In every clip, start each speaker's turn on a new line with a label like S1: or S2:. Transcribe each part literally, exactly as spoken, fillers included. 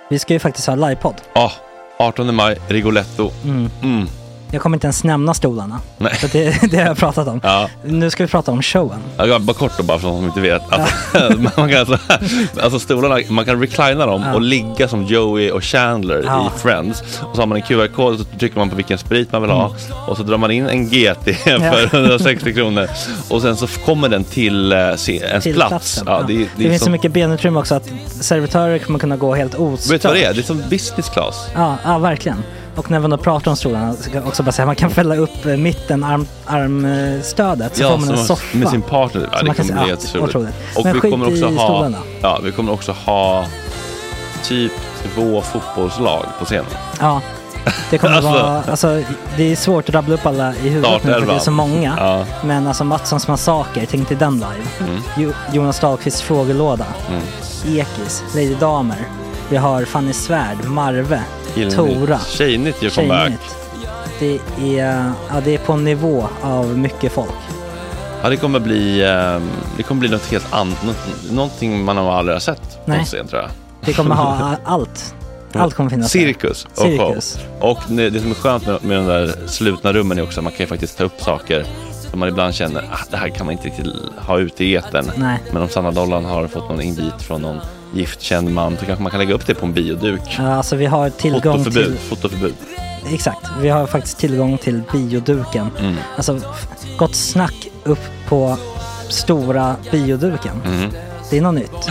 S1: Vi ska ju faktiskt ha livepodd.
S2: Ja, oh, artonde maj, Rigoletto.
S1: Mm.
S2: Mm.
S1: Jag kommer inte ens nämna stolarna.
S2: Nej.
S1: För det, det har jag pratat om.
S2: Ja.
S1: Nu ska vi prata om showen.
S2: Ja, bara kort då, bara för de som inte vet. Alltså, man kan alltså, alltså stolarna, man kan reclina dem ja. och ligga som Joey och Chandler ja. i Friends. Och så har man en Q R-kod och så trycker man på vilken sprit man vill ha. Mm. Och så drar man in en G T för hundrasextio kronor. Och sen så kommer den till uh, se, ens
S1: till
S2: plats. Ja,
S1: ja.
S2: det, det,
S1: det
S2: det
S1: finns
S2: som...
S1: så mycket benutrymme också att servitörer kommer kunna gå helt ostört.
S2: Vet du vad det är? Det är som business class.
S1: Ja, ja verkligen. Och när man då pratar om stolarna så kan jag också bara säga att man kan fälla upp mitten arm, armstödet så
S2: ja,
S1: får man en soffa.
S2: Med sin partner. Ja, det kommer bli helt otroligt. Och
S1: men
S2: vi kommer också ha
S1: stolarna.
S2: Ja, vi kommer också ha typ två fotbollslag på scenen.
S1: Ja. Det kommer
S2: alltså,
S1: vara alltså det är svårt att rabbla upp alla i huvudet nu för det är så många. Ja. Men alltså Mattssons massaker, tänk till den live. Mm. Jo, Jonas Dahlqvists frågelåda. Mm. Ekis, Lady Damer. Vi har Fanny Svärd, Marve, Gillnytt. Tora.
S2: Tjejnytt gör comeback.
S1: Det är, ja, det är på en nivå av mycket folk.
S2: Ja, det kommer bli det kommer bli något helt annat, någonting man har aldrig har sett på scen, tror jag.
S1: Det kommer ha allt. Allt kommer finnas.
S2: Cirkus och Cirkus. show. Och det som är skönt med, med de där slutna rummen är också att man kan ju faktiskt ta upp saker som man ibland känner att ah, det här kan man inte riktigt ha ute i etern. Nej. Men om Sanna Dollan har fått någon invit från någon giftkänd man så kanske man kan lägga upp det på en bioduk. Ja,
S1: alltså vi har tillgång
S2: fotoförbud,
S1: till...
S2: Fotoförbud.
S1: Exakt, vi har faktiskt tillgång till bioduken. Mm. Alltså gott snack upp på stora bioduken. Mm. Det är något nytt.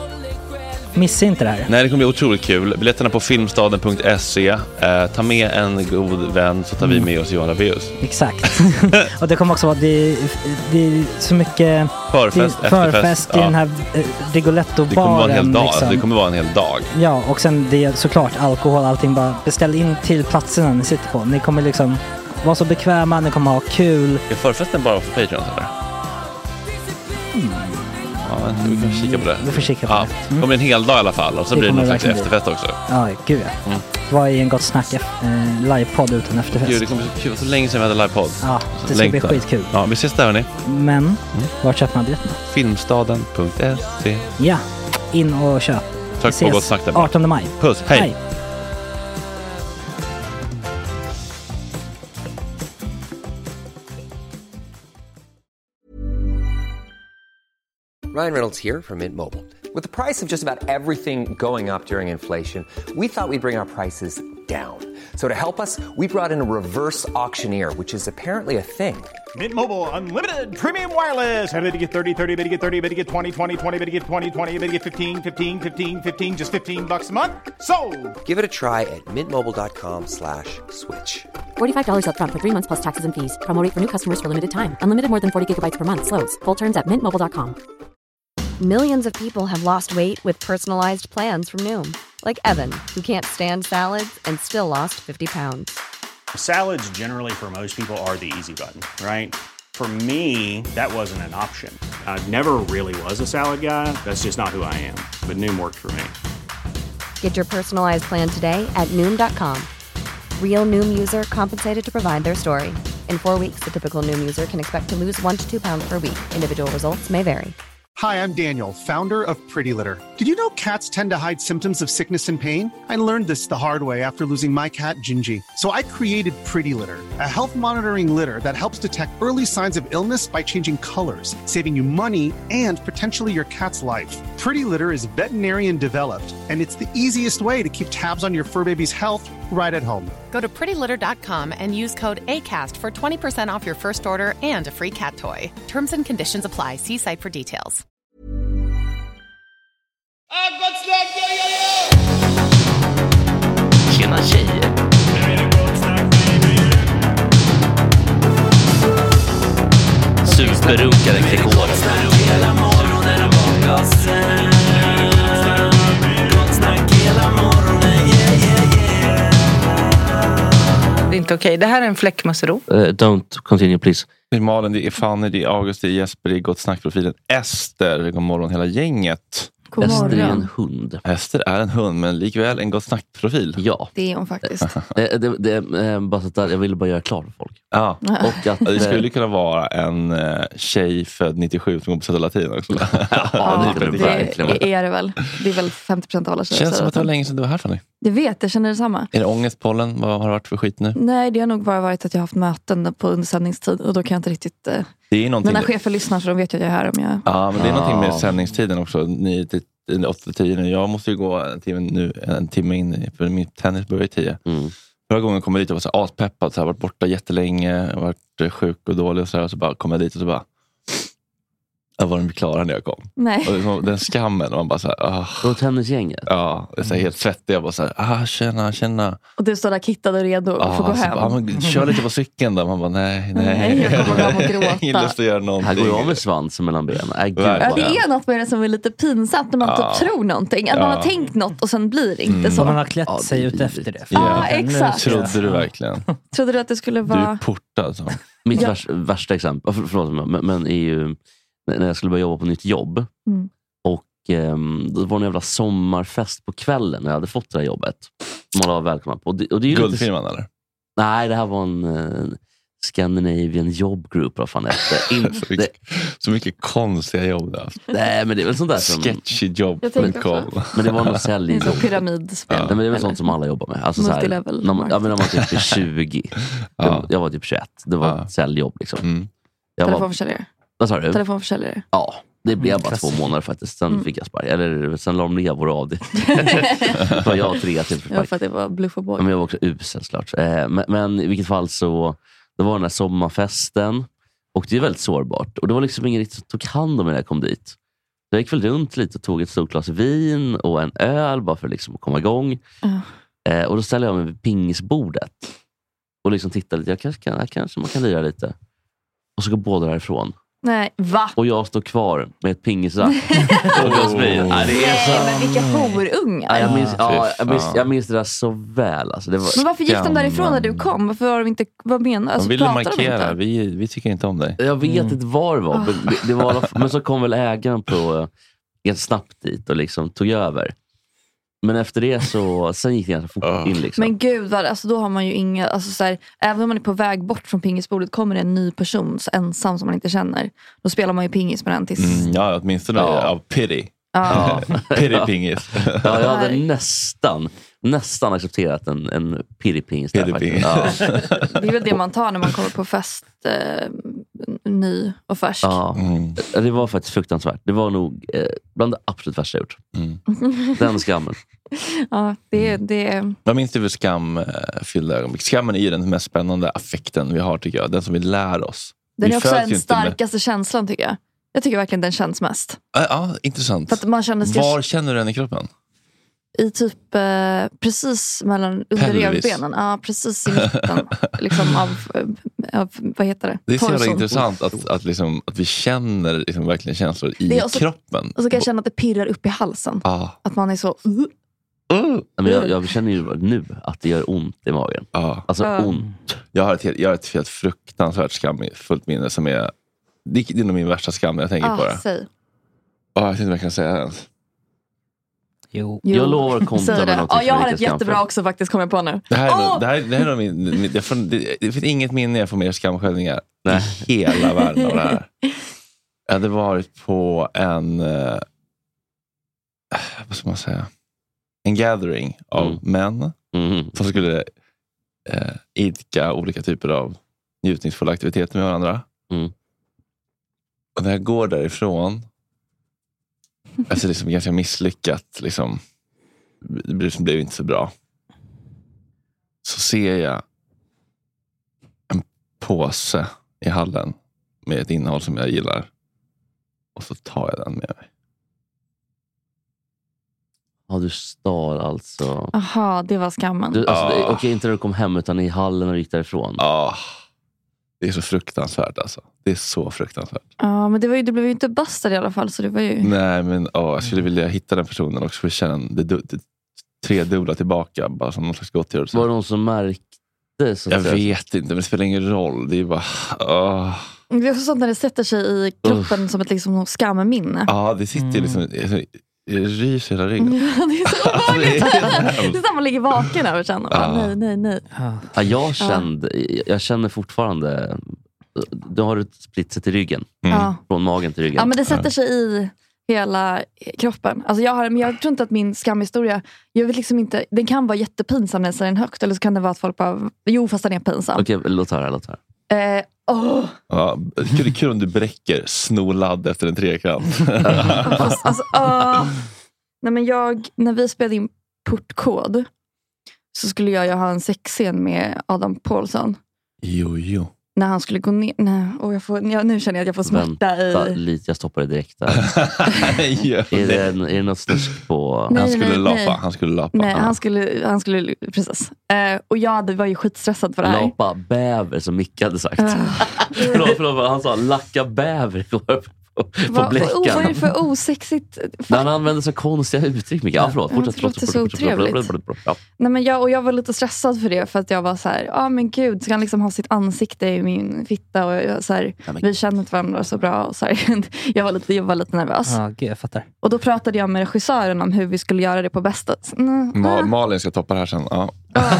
S1: Missa inte det här.
S2: Nej, det kommer bli otroligt kul. Biljetterna på filmstaden punkt se. Eh, ta med en god vän så tar mm. vi med oss Johan Rabaeus.
S1: Exakt. Och det kommer också vara det, det är så mycket
S2: förfest,
S1: det, förfest i ja. den här eh, Rigoletto-baren.
S2: Det kommer vara en hel dag.
S1: Liksom.
S2: Det kommer vara en hel dag.
S1: Ja, och sen det är såklart alkohol, allting. Bara beställ in till platserna ni sitter på. Ni kommer liksom vara så bekväma, ni kommer ha kul.
S2: Är förfesten bara för Patreon eller? Mm. Ja, vi kan kika på det.
S1: Vi får kika på
S2: ja, det. Mm. Det kommer en hel dag i alla fall. Och så det blir det någon slags efterfest också.
S1: Ja, gud ja. Mm. Vad är en gott snack eh, livepodd utan efterfest?
S2: Gud, det kommer så kul. Så länge sedan vi hade livepodd.
S1: Ja, det ska Längtar. bli skitkul.
S2: Ja, vi ses där hörni.
S1: Men, mm. var köper man biljetterna?
S2: filmstaden punkt se.
S1: Ja, in och köp.
S2: Tack på gott snack där.
S1: artonde maj.
S2: Puss, hej. hej.
S3: Ryan Reynolds here from Mint Mobile. With the price of just about everything going up during inflation, we thought we'd bring our prices down. So to help us, we brought in a reverse auctioneer, which is apparently a thing.
S4: Mint Mobile Unlimited Premium Wireless. How to get thirty, thirty, how to get thirty, how to get twenty, twenty, twenty, how to get twenty, twenty, how to get fifteen, fifteen, fifteen, fifteen, just fifteen bucks a month? Sold!
S3: Give it a try at mintmobile.com slash switch.
S5: forty-five dollars up front for three months plus taxes and fees. Promo rate for new customers for limited time. Unlimited more than forty gigabytes per month. Slows full terms at mint mobile dot com.
S6: Millions of people have lost weight with personalized plans from Noom. Like Evan, who can't stand salads and still lost fifty pounds.
S4: Salads generally for most people are the easy button, right? For me, that wasn't an option. I never really was a salad guy. That's just not who I am. But Noom worked for me.
S6: Get your personalized plan today at Noom dot com. Real Noom user compensated to provide their story. In four weeks, the typical Noom user can expect to lose one to two pounds per week. Individual results may vary.
S7: Hi, I'm Daniel, founder of Pretty Litter. Did you know cats tend to hide symptoms of sickness and pain? I learned this the hard way after losing my cat, Gingy. So I created Pretty Litter, a health monitoring litter that helps detect early signs of illness by changing colors, saving you money and potentially your cat's life. Pretty Litter is veterinarian developed, and it's the easiest way to keep tabs on your fur baby's health right at home.
S8: Go to pretty litter dot com and use code ACAST for twenty percent off your first order and a free cat toy. Terms and conditions apply. See site for details.
S9: Tjena tjejer. Superrunkaren Gregor.
S10: Det är inte okej. Okay. Det här är en fläckmussero.
S9: Uh, don't continue please.
S2: Det är Malin, det är Fanny, det är August, det är Jesper, det är Gott snackprofilen Ester. God morgon hela gänget.
S9: Ester är en hund.
S2: Ester är en hund, men likväl en gott snackprofil.
S9: Ja.
S11: Det är hon faktiskt.
S9: det, det, det, bara så att jag ville bara göra klart för folk.
S2: Ja.
S9: Och att,
S2: det skulle kunna vara en uh, tjej född nittiosju som går på Södra Latin också.
S11: ja, ja, det, det, det är det väl. Det är väl femtio procent av alla tjejer.
S2: Känns som att det var länge sedan du var här för dig.
S11: Jag vet, jag känner detsamma.
S2: Är det ångest, pollen? Vad har det varit för skit nu?
S11: Nej, det har nog bara varit att jag har haft möten på undersändningstid. Och då kan jag inte riktigt... Uh,
S2: det är
S11: mina chefer lyssnar så de vet ju att jag är här om jag...
S2: Ja, men det är ah. någonting med sändningstiden också. nio till åtta till tio nu. Jag måste ju gå en timme, nu, en timme in, för min tennis börjar i tio. Mm. Förra gången kom jag dit och var så aspeppad, så här, varit borta jättelänge, varit sjuk och dålig och så här, och så bara kom jag dit och så bara jag var de klara när jag kom.
S11: Nej.
S2: Och liksom, den skammen, och man bara så här, ah.
S9: Och tennisgänget?
S2: Ja, det är så här, helt svettig. Jag bara så här, ah, tjena, tjena.
S11: Och du står där kittad och redo att ah, få gå hem.
S2: Bara, ah, man, kör lite på cykeln där. Man bara, nej, nej. nej
S11: jag kommer hem och gråta.
S2: Ingen lust att göra någonting.
S9: Här går jag med svansen mellan benen. Äh,
S11: ja, det är något med det som är lite pinsamt när man ah. typ tror någonting. Att ja. man har tänkt något och sen blir det inte mm. så.
S1: Man har klätt ja, sig ut efter det.
S11: Ja, ah, exakt.
S2: Trodde du verkligen?
S11: Trodde du att det skulle vara...
S2: Du är portad. Så.
S9: Mitt ja. värsta, värsta exempel, för, förlåt, men, men är ju... när jag skulle börja jobba på nytt jobb mm. och um, det var en jävla sommarfest på kvällen när jag hade fått det här jobbet som alla var välkomna på. Och det, och det är ju
S2: Guldfirman
S9: lite...
S2: eller?
S9: Nej, det här var en uh, Scandinavian Job Group vad fan hette. In...
S2: så, mycket, så mycket konstiga jobb där.
S9: Nej, men det är väl sånt där som...
S2: Sketchy jobb.
S9: Men det var någon sälj.
S11: Det är så pyramidspel.
S9: Ja. Nej, men det är väl sånt som alla jobbar med. Alltså så här, när man, ja, men när man typ är tjugo. ja. Jag var typ tjugoett. Det var ja. ett säljjobb liksom. Mm.
S11: Telefonförsäljare.
S9: Vad sa du?
S11: Telefonförsäljare.
S9: Ja, det blev bara två månader faktiskt. Sen mm. fick jag spark. Eller sen la de ner vår av det. Så jag har tre till för
S11: ja, för att det var bluff och båg.
S9: Men jag var också usel såklart. Eh, men, men i vilket fall så det var den här sommarfesten. Och det är väldigt sårbart. Och det var liksom ingen riktigt som tog hand om mig när jag kom dit. Så jag gick väl runt lite och tog ett stort glas vin och en öl bara för liksom att komma igång. Uh. Eh, och då ställde jag mig vid pingisbordet. Och liksom tittade lite. Jag kanske, kan, jag kanske man kan lira lite. Och så går båda därifrån.
S11: Nej, va?
S9: Och jag står kvar med ett pingisrack. och jag springer.
S11: Nej, det är så... Nej, men vilka horungar.
S9: Ja, jag, minns, ja, jag, minns, jag minns det där så väl. Alltså, det var...
S11: Men varför gick de därifrån när du kom? Varför var de inte, vad menar alltså,
S2: de ville markera, de vi, vi tycker inte om dig.
S9: Jag vet mm. inte vad det var. Men, det, det var men så kom väl ägaren på helt snabbt dit och liksom tog över. Men efter det så sen gick det ganska fort uh. in liksom.
S11: Men gud, vad, alltså då har man ju inga alltså så här, även om man är på väg bort från pingisbordet kommer det en ny person så ensam som man inte känner. Då spelar man ju pingis med den tills...
S2: Mm, ja, åtminstone ja. av pity.
S11: Ja.
S2: Pity-pingis.
S9: Ja, jag hade nästan nästan accepterat en, en pity-pingis där faktiskt. Ja.
S11: Det är väl det man tar när man kommer på fest eh, ny och färsk.
S9: Ja, mm. Det var faktiskt fruktansvärt. Det var nog eh, bland det absolut värsta jag gjort. Mm. Den skammen.
S11: Ja, det, det...
S2: Vad minns du för skamfyllda ögonblick? Skammen är ju den mest spännande affekten vi har tycker jag. Den som vi lär oss.
S11: Den
S2: vi
S11: är också den starkaste
S2: med...
S11: känslan tycker jag. Jag tycker verkligen den känns mest.
S2: Ja, ja intressant.
S11: För att man känner sig...
S2: Var känner du den i kroppen?
S11: I typ eh, precis mellan under revbenen. Ja, precis i mitten liksom av, av vad heter det?
S2: Det är så jävla intressant att, att, liksom, att vi känner liksom verkligen känslor i
S11: och så,
S2: kroppen.
S11: Och så kan jag känna att det pirrar upp i halsen.
S2: Ah.
S11: Att man är så... Uh.
S2: Uh.
S9: Men jag, jag känner ju nu att det gör ont i magen.
S2: Ah.
S9: Alltså
S11: uh.
S9: ont.
S2: Jag har ett helt, jag har ett helt fruktansvärt skamfullt minne som är... Det är nog min värsta skam när jag tänker
S11: ah,
S2: på det.
S11: Säg.
S2: Ah, jag vet inte vad jag kan säga ens.
S1: Jo.
S9: Jag lovar kontra med något.
S11: Ja, jag har ett jättebra också faktiskt, kommer jag på nu.
S2: Det här är, oh! det här, det här är min, min, det, får, det, det finns inget minne jag får mer skamskällningar i hela världen av det här. Jag hade varit på en uh, vad ska man säga en gathering av mm. män mm. som skulle uh, idka olika typer av njutningsfulla aktiviteter med varandra. Mm. Och när jag går därifrån alltså det är liksom ganska misslyckat liksom, det blev, det blev inte så bra, så ser jag en påse i hallen med ett innehåll som jag gillar och så tar jag den med mig.
S9: Ja, du stal alltså.
S11: Aha, det var skammen.
S9: Du, alltså,
S2: ah.
S9: Okej, okay, inte när du kom hem utan i hallen och gick därifrån.
S2: Ja, ah. Det är så fruktansvärt alltså. Det är så fruktansvärt.
S11: Ja, men det, var ju, det blev ju inte bastad i alla fall. Så det var ju...
S2: Nej, men åh, jag skulle vilja hitta den personen också för att känna det, det, det tre dubbla tillbaka. Bara som någon slags gottgörelse.
S9: Var det någon som märkte? Så
S2: jag vet inte, men det spelar ingen roll. Det är bara... Åh.
S11: Det är också sånt när det sätter sig i kroppen uh. som ett liksom skamminne.
S2: Ja, det sitter mm. liksom... rys hela ryggen.
S11: Ja, det är så obehagligt. Det är som man ligger vaken över sen. Och bara, nej, nej, nej.
S9: Ja, jag, kände, jag känner fortfarande... Du har ett splitset i ryggen.
S11: Mm.
S9: Från magen till ryggen.
S11: Ja, men det sätter sig i hela kroppen. Alltså jag, har, men jag tror inte att min skamhistoria... Jag vet liksom inte... Den kan vara jättepinsam när jag säger den högt. Eller så kan det vara att folk bara... Jo, fast den är pinsam.
S9: Okej, låt höra, låt höra.
S11: Eh, oh.
S2: Ja, kul, kul om du bräcker snoladd efter en trekant.
S11: Fast, alltså, uh, nej men jag, när vi spelade in Portkod så skulle jag ju ha en sexscen med Adam Pålsson.
S2: Jo, jo.
S11: När han skulle gå ner. Nej, och jag får, jag, nu känner jag att jag får smärta
S9: Vänta,
S11: i...
S9: lite, jag stoppar det direkt där. är, det en, är det något snusk på...
S11: Nej,
S2: han skulle
S11: nej,
S2: lapa.
S11: nej.
S2: Han skulle lapa.
S11: Nej, han skulle, han skulle precis. Uh, och jag var ju skitstressad för det här.
S9: Lapa bäver, som Micke hade sagt. Uh. förlåt, förlåt, han sa lacka bäver på, på
S11: Va,
S9: bläckan.
S11: Vad är det för osexigt?
S9: När han använde så konstiga uttryck, Micke. Ja, förlåt. Fortsätt,
S11: förlåt,
S9: fortsätt,
S11: det är så
S9: fortsätt,
S11: otrevligt.
S9: fortsätt, fortsätt, ja.
S11: Nej, men jag, och jag var lite stressad för det. För att jag var så här, ja ah, men gud, ska han liksom ha sitt ansikte i min fitta? Och jag, så här, ja, men... vi känner inte varandra så bra. Och så här, jag, var lite, jag var lite nervös.
S1: Ja, gud, jag fattar.
S11: Och då pratade jag med regissören om hur vi skulle göra det på bästa mm,
S2: Ma- Malin ska toppa det här sen. Ja.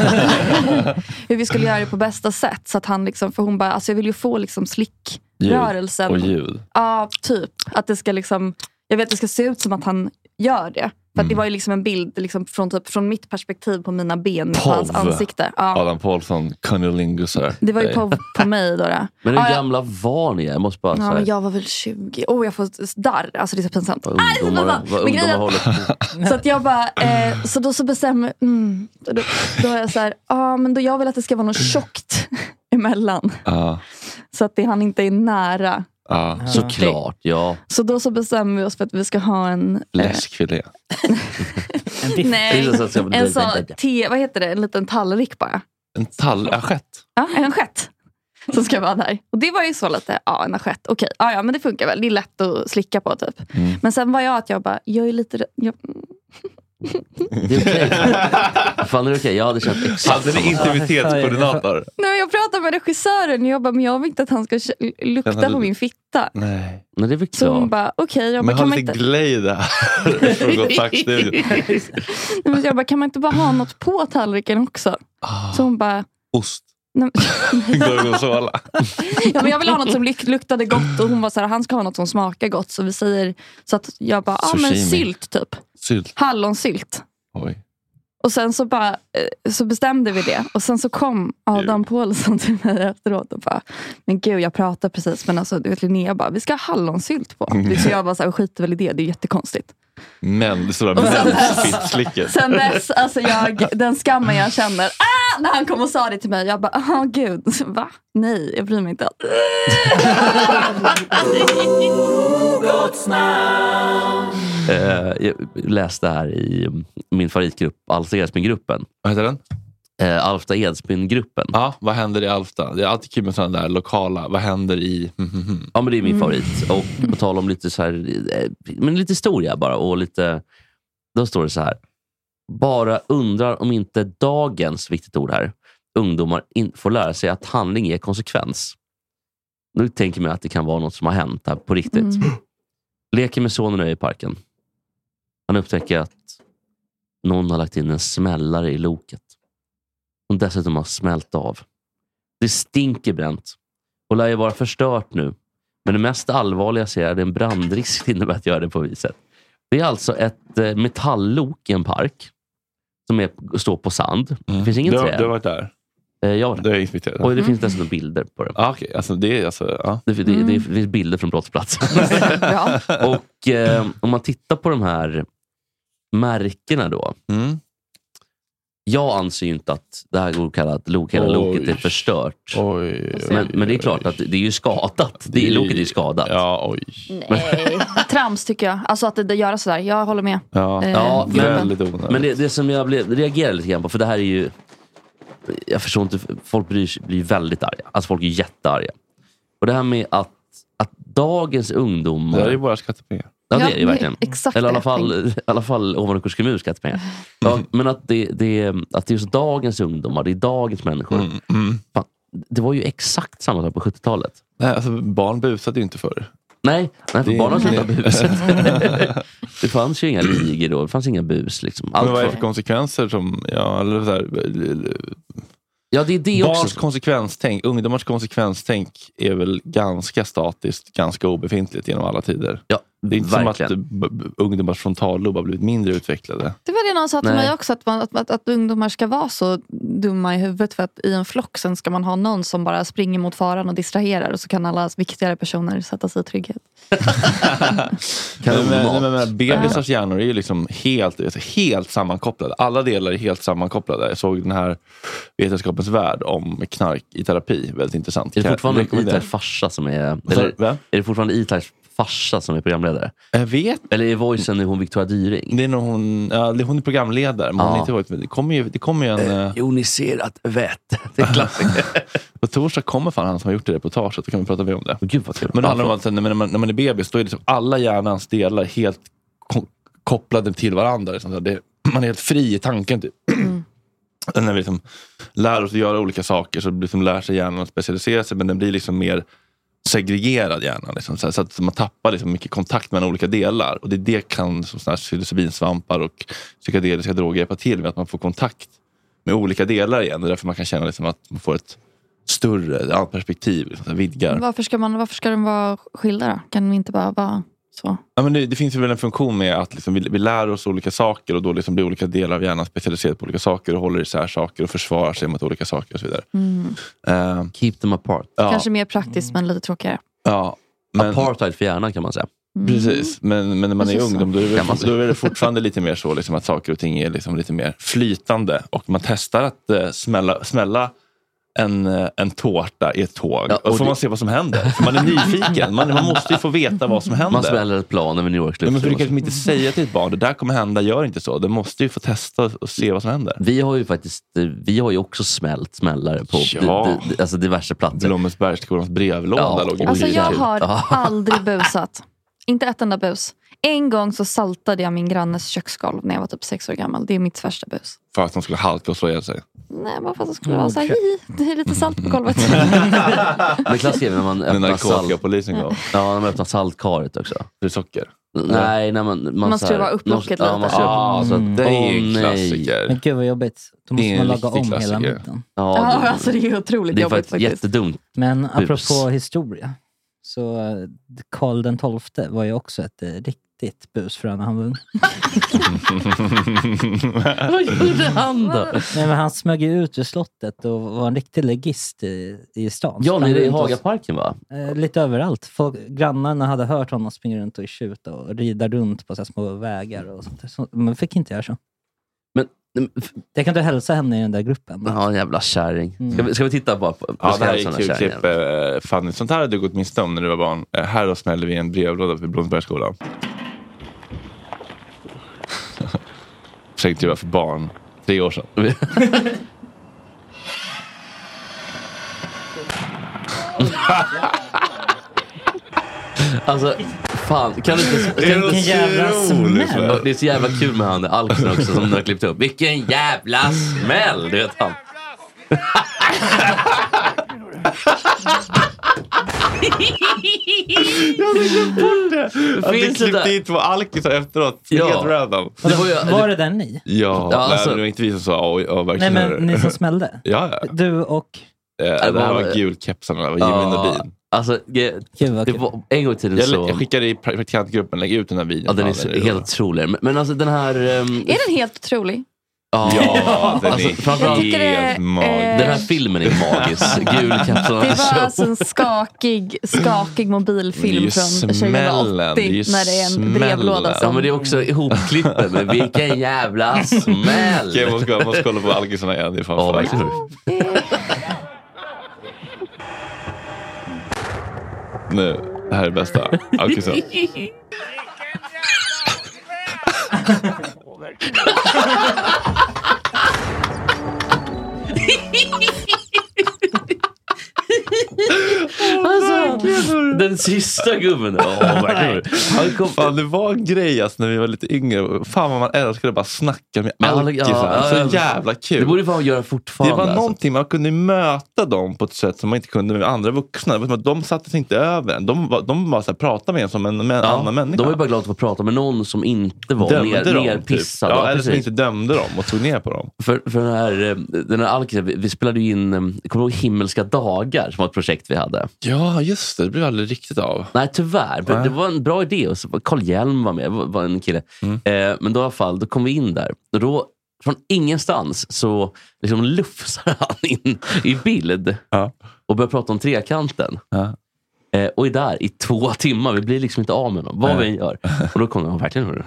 S11: hur vi skulle göra det på bästa sätt. Så att han liksom, för hon bara, alltså jag vill ju få liksom slick rörelsen.
S2: Och ljud.
S11: Ja, typ. Att det ska liksom, jag vet att det ska se ut som att han gör det. För att mm. det var ju liksom en bild liksom från, typ, från mitt perspektiv på mina ben på hans ansikte. Ja.
S2: Adam Pålsson, cunnilingus.
S11: Det var ju på, på mig då. då.
S9: Men hur
S11: ja,
S9: gamla var ni? Jag måste bara
S11: ja, men jag var väl tjugo. Åh, oh, jag får darr. Alltså det är så pinsamt. Vad
S9: ungdomar, vad ungdomar håller på.
S11: Så att jag bara, eh, så då så bestämmer mm, då, då är jag så här, ja ah, men då jag vill att det ska vara något tjockt emellan.
S2: Uh.
S11: Så att det, han inte är nära.
S2: Ja,
S9: såklart, ja.
S11: Så då så bestämmer vi oss för att vi ska ha en...
S2: Läskfilé.
S11: en Nej, en sån te, vad heter det? En liten tallrik bara.
S2: En tall, assiett?
S11: Ja, en assiett. Som ska vara där. Och det var ju så lite, ja en assiett, okej. Ja, ja, men det funkar väl. Det är lätt att slicka på typ. Mm. Men sen var jag att jag bara, jag är lite... Jag...
S9: Det är okej. Fan, är det okej? Jag hade känt exakt.
S2: Hade ni intimitetskoordinator?
S11: Nej, jag pratade med regissören och jag bara, men jag vill inte att han ska lukta hade... på min fitta.
S2: Nej.
S9: Men det är väl
S11: så hon bara, okej. Okay,
S2: men har lite inte... glöj där.
S11: Men jag bara, kan man inte bara ha något på tallriken också?
S2: Ah.
S11: Så hon bara...
S2: Ost. Gorgonzola.
S11: Ja, men jag vill ha något som luktade gott. Och hon var så här, han ska ha något som smakar gott. Så vi säger, så att jag bara, ja ah, men sylt typ.
S2: Sylt.
S11: Hallonsylt.
S2: Oj.
S11: Och sen så bara, så bestämde vi det. Och sen så kom Adam Pålsson till mig efteråt och bara, men gud jag pratar precis. Men alltså du vet Linnea bara, vi ska ha hallonsylt på. Mm. Så jag bara så här, skiter väl i det, det är jättekonstigt.
S2: Men det stora mensfittslicket.
S11: Sen dess, alltså jag, den skammen jag känner, ah, när han kom och sa det till mig, jag bara, åh gud, va? Nej, jag bryr mig inte.
S9: uh, jag läste här i min favoritgrupp, Alfta Edsbyn-gruppen.
S2: Vad heter den?
S9: Uh, Alfta Edsbyn-gruppen.
S2: Ja, vad händer i Alfta? Det är alltid kul med sådana där lokala. Vad händer i...
S9: Ja, men det är min favorit. Och på tal om lite så här, men lite historia bara och lite, då står det så här. Bara undrar om inte dagens, viktigt ord här, ungdomar in, får lära sig att handling är konsekvens. Nu tänker man att det kan vara något som har hänt här på riktigt. Mm. Leker med sonen i parken. Han upptäcker att någon har lagt in en smällare i loket. Och dessutom har smält av. Det stinker bränt. Och lär ju vara förstört nu. Men det mest allvarliga ser jag är en brandrisk innebär att göra det på viset. Det är alltså ett eh, metalllok i en park. Som är, står på sand. Mm. Det finns ingen
S2: du,
S9: träd.
S2: Du har varit där?
S9: Eh, jag var där.
S2: Det är inviterat.
S9: Och det finns dessutom bilder på det.
S2: Ah, okay. Alltså det är alltså... Ah.
S9: Det, det, det, det finns bilder från brottsplatsen.
S11: Ja.
S9: Och eh, om man tittar på de här märkena då.
S2: Mm.
S9: Jag anser ju inte att det här går att kalla att lok, hela
S2: oj.
S9: loket är förstört.
S2: Oj,
S9: men, oj, men det är klart att det är ju skadat. Det är, loket är ju skadat.
S2: Ja, oj.
S11: Nej. Trams tycker jag. Alltså att det, det gör sådär. Jag håller med.
S2: Ja,
S11: eh,
S9: ja men,
S2: väldigt onödigt.
S9: Men det, det som jag blev, reagerar lite grann på, för det här är ju, jag förstår inte, folk blir, blir väldigt arga. Alltså folk är jättearga. Och det här med att, att dagens ungdomar...
S2: Det är ju bara skattepengar.
S9: Ja, det är det verkligen.
S11: Exakt.
S9: Eller i alla fall, i alla fall Ovanåkers kommun skattepengar. Ja, men att det, det, att det är just dagens ungdomar, det är dagens människor.
S2: Mm, mm.
S9: Fan, det var ju exakt samma sak på sjuttiotalet.
S2: Nej, alltså barn busade ju inte förr.
S9: Nej, nej för
S2: Det-
S9: barnen
S2: det-
S9: slutade buset. Det fanns ju inga ligor då. Det fanns inga bus liksom. Allt
S2: Men vad är det
S9: var-
S2: för konsekvenser som, ja, eller så här,
S9: Ja, det är det
S2: barns
S9: också.
S2: konsekvenstänk, ungdomars konsekvenstänk är väl ganska statiskt, ganska obefintligt genom alla tider.
S9: Ja,
S2: det är inte
S9: verkligen.
S2: som att b- b- ungdomars frontallob har blivit mindre utvecklade.
S11: Det var det någon sa till
S9: Nej.
S11: mig också, att, man, att, att, att ungdomar ska vara så dumma i huvudet för att i en flock sen ska man ha någon som bara springer mot faran och distraherar och så kan alla viktigare personer sätta sig i trygghet.
S2: Men, men, men, men bebisars hjärnor är ju liksom helt, helt sammankopplade. Alla delar är helt sammankopplade. Jag såg den här Vetenskapens värld om knark i terapi. Väldigt intressant.
S9: Är det
S2: Kan jag
S9: fortfarande
S2: rekommendera?
S9: Itars farsa som är...
S2: Så,
S9: Eller,
S2: va?
S9: är det fortfarande Itars farsa som är programledare?
S2: Jag vet.
S9: Eller är voicen hon Victoria Dyring?
S2: Det är nog hon, ja, det är hon är programledare. Men hon är
S9: Ja.
S2: inte varit med. Det kommer ju, det kommer ju en... eh,
S9: Joniserat väte. Det är klassiker.
S2: På torsdag kommer fan han som har gjort det reportaget. Då kan vi prata mer om det.
S9: Gud vad kul.
S2: Men det handlar om att när man, när man är bebis, då är liksom alla hjärnans delar helt ko- kopplade till varandra. Liksom. Så det, man är helt fri i tanken. Typ. När vi liksom lär oss att göra olika saker så liksom lär sig hjärnan att specialisera sig. Men den blir liksom mer segregerad hjärnan. Liksom. Så, så att man tappar liksom mycket kontakt mellan olika delar. Och det, det kan som såna här psilocybinsvampar och psykedeliska droger hjälpa till med att man får kontakt med olika delar igen. Det är därför man kan känna liksom att man får ett större ett annat perspektiv, liksom, så här, vidgar.
S11: Varför ska, man, varför ska de vara skilda då? Kan de inte bara vara så?
S2: Ja, men det, det finns ju väl en funktion med att liksom vi, vi lär oss olika saker och då liksom blir olika delar av hjärnan specialiserade på olika saker och håller isär saker och försvarar sig mot olika saker och så vidare.
S11: Mm.
S2: Uh,
S9: Keep them apart.
S2: Ja,
S11: Kanske mer praktiskt men lite tråkigare.
S2: ja, men,
S9: Apartheid för hjärnan kan man säga.
S2: precis. Men, men när man är
S11: Precis så.
S2: ung då är, det,
S9: Kan man säga.
S2: då är det fortfarande lite mer så liksom, att saker och ting är liksom lite mer flytande och man testar att uh, smälla, smälla en, uh, en tårta i ett tåg
S9: Ja,
S2: och,
S9: och
S2: får
S9: det-
S2: man se vad som händer. För man är nyfiken. Man, man måste ju få veta vad som händer.
S9: Man smäller ett plan över New Yorks
S2: Ja, men för du
S9: luftrum.
S2: kan inte säga till ett barn, det där kommer hända, gör inte så. Det måste ju få testa och se vad som händer.
S9: Vi har ju faktiskt, vi har ju också smält smällare på
S2: Ja.
S9: di, di, alltså diverse platser.
S2: Blommensbergsskolans brevlåda
S9: Ja,
S2: låg i
S9: och
S11: Alltså
S2: butiken.
S11: jag har
S9: Ja.
S11: aldrig busat. Inte ett enda bus. En gång så saltade jag min grannes köksgolv när jag var typ sex år gammal. Det är mitt värsta bus.
S2: För att de skulle halka och slå ihjäl sig.
S11: Nej, bara för att det skulle vara så här, hi, det är lite salt på golvet.
S9: Men klassiker är när man
S2: När
S9: öppnar salt.
S2: narkotikapolisen gav.
S9: Ja, när man öppnar saltkaret också.
S2: Det är socker.
S9: Nej, när man... Man,
S11: Man
S9: så här-
S11: skruvar upp locket
S9: Ja,
S11: lite.
S9: man skruvar upp-
S2: Ah, så
S9: Mm.
S2: det är ju
S9: Åh,
S2: en
S9: nej.
S2: klassiker.
S1: Men gud vad jobbigt. Då
S2: Det
S1: måste
S2: är
S1: man
S2: en
S1: laga
S2: riktig
S1: om hela
S2: klassiker.
S1: mitten.
S9: Ja,
S11: Ja,
S9: det,
S11: alltså det är otroligt
S9: det är
S11: jobbigt
S9: faktiskt
S11: faktiskt.
S9: jättedumt.
S1: Men
S9: Bus.
S1: apropå historia. Så eh, Karl den tolfte var ju också ett eh, riktigt bus för när han var ung.
S9: Vad gjorde han då?
S1: Nej, men han smög ju ut ur slottet och var en riktig legist i, i stan.
S9: Ja,
S1: Sprang
S9: nere i
S1: runt och-
S9: Hagaparken va?
S1: Eh, lite överallt. Folk, grannarna hade hört honom springa runt och tjuta och rida runt på så här små vägar och sånt där. Så man fick inte göra så.
S9: Men, men f-
S1: Det kan du hälsa henne i den där gruppen.
S9: ja, jävla kärring.
S1: Mm.
S9: Ska vi, ska vi titta bara på, på
S2: Ja, det här är
S9: Skansen,
S2: ett kul
S9: kärringen?
S2: klipp. Eh, Fanny, sånt här hade du gått miste om när du var barn. Eh, här då smällde vi en brevlåda vid Blommensbergsskolan. Försökte jag vara för barn. Tre år sedan.
S9: Alltså, fan, kan du inte...
S2: Det är
S9: Kan,
S2: något
S1: Vilken jävla
S2: så
S1: smäll.
S2: roligt, va?
S9: det är så jävla kul med han Alksen också som du har klippt upp. Vilken jävla smäll, du vet han.
S2: Jag fick glömt bort det. Att vi
S9: Finns det
S2: klippte
S9: där?
S2: in två alkisar efteråt.
S9: Ja.
S2: Helt random.
S9: Det var ju,
S1: Var det den ni?
S2: Ja,
S9: Ja,
S2: nej,
S9: alltså-
S2: men det var inte vi som sa oj, ja,
S1: Nej,
S2: verkligen.
S1: men ni som smällde.
S2: Ja, ja.
S1: Du och...
S2: Eh, det här
S9: var-
S2: var gulkepsarna, det var Jimmy Nordin.
S9: Alltså, det,
S1: Gud vad
S9: det
S1: kul.
S9: var, en gång i tiden
S2: Jag,
S9: så...
S2: jag skickade i pra- praktikantgruppen, lägg ut den här videon.
S9: Ja, den är
S2: Ja,
S9: så,
S2: det
S9: helt otrolig. Men, men alltså den här... ehm,
S11: Är den helt otrolig?
S9: ja,
S2: Ja, den
S9: alltså,
S2: är
S9: framförallt-
S11: Jag tycker det-
S2: helt magisk.
S11: eh,
S9: Den här filmen är magisk. Gulkapslarna
S11: Det var
S9: show.
S11: alltså en skakig, skakig mobilfilm
S2: Det är ju
S11: från
S2: smällen, det är ju
S11: tjugohundraåttio när det är en
S2: smällen.
S11: brevlåda
S9: Ja,
S11: som...
S9: men det är också ihopklippet med vilken jävla smäll.
S2: Okej, jag måste, jag måste kolla på alkisarna igen. Det är fan
S9: Ja,
S2: för
S9: verkligen.
S2: Nu, det här är det bästa. Alkisen.
S9: Alltså, Den sista gubben. Oh,
S2: han kom, fan, det var en grej alltså, när vi var lite yngre. Fan vad man älskade bara snacka med alkisar. Ja, ja, så jävla kul.
S9: Det borde fan göra fortfarande.
S2: Det var
S9: alltså.
S2: någonting, man kunde möta dem på ett sätt som man inte kunde med andra vuxna. De satte sig inte över en. De var, de var så här, pratade med en som en, med en
S9: ja,
S2: annan människa.
S9: De var ju bara glada att få prata med någon som inte var ner, dem, nerpissad.
S2: Typ. Ja, eller som inte dömde dem och tog ner på dem.
S9: För, för den här, den här alkisen, vi, vi spelade ju in, jag kommer ihåg Himmelska dagar som var ett projekt vi hade.
S2: Ja, just det. Det blev aldrig riktigt av.
S9: Nej, tyvärr. Nej. Det var en bra idé. Och så Carl Hjelm var med, var en kille. Mm. Eh, men då i alla fall, då kom vi in där. Och då, från ingenstans, så liksom lufsar han in i bild. Ja. Och börjar prata om trekanten. Ja. Eh, och är där i två timmar. Vi blir liksom inte av med honom. Vad Nej. vi än gör. Och då kom han verkligen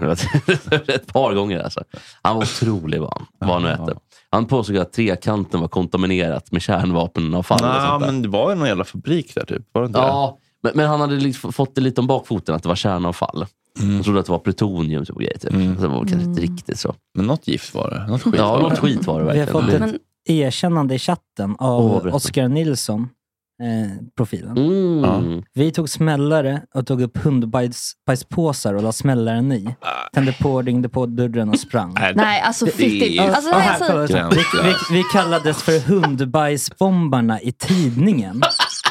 S9: ett par gånger. Alltså. Han var otrolig, var han. Var han nu äter. Han påstod att trekanten var kontaminerat med kärnvapenavfall.
S2: Ja, men det var ju någon jävla fabrik där typ. Var det inte
S9: ja, men, men han hade liksom fått det lite om bakfoten att det var kärnavfall. Mm. Jag trodde att det var plutonium och grejer typ. Mm. Så det var kanske inte riktigt så.
S2: Men något gift var det. Något skit
S9: ja,
S2: var
S9: något skit var det verkligen.
S1: Vi har fått ett erkännande i chatten av oh, Oskar Nilsson. Eh, profilen.
S9: Mm.
S1: Ja. Vi tog smällare och tog upp hundbajspåsar och la smällaren i. Tände på, ringde på dörren och sprang.
S11: Nej, alltså fick det. Alltså,
S1: och här, så, vi, vi, vi kallades för hundbajsbombarna i tidningen.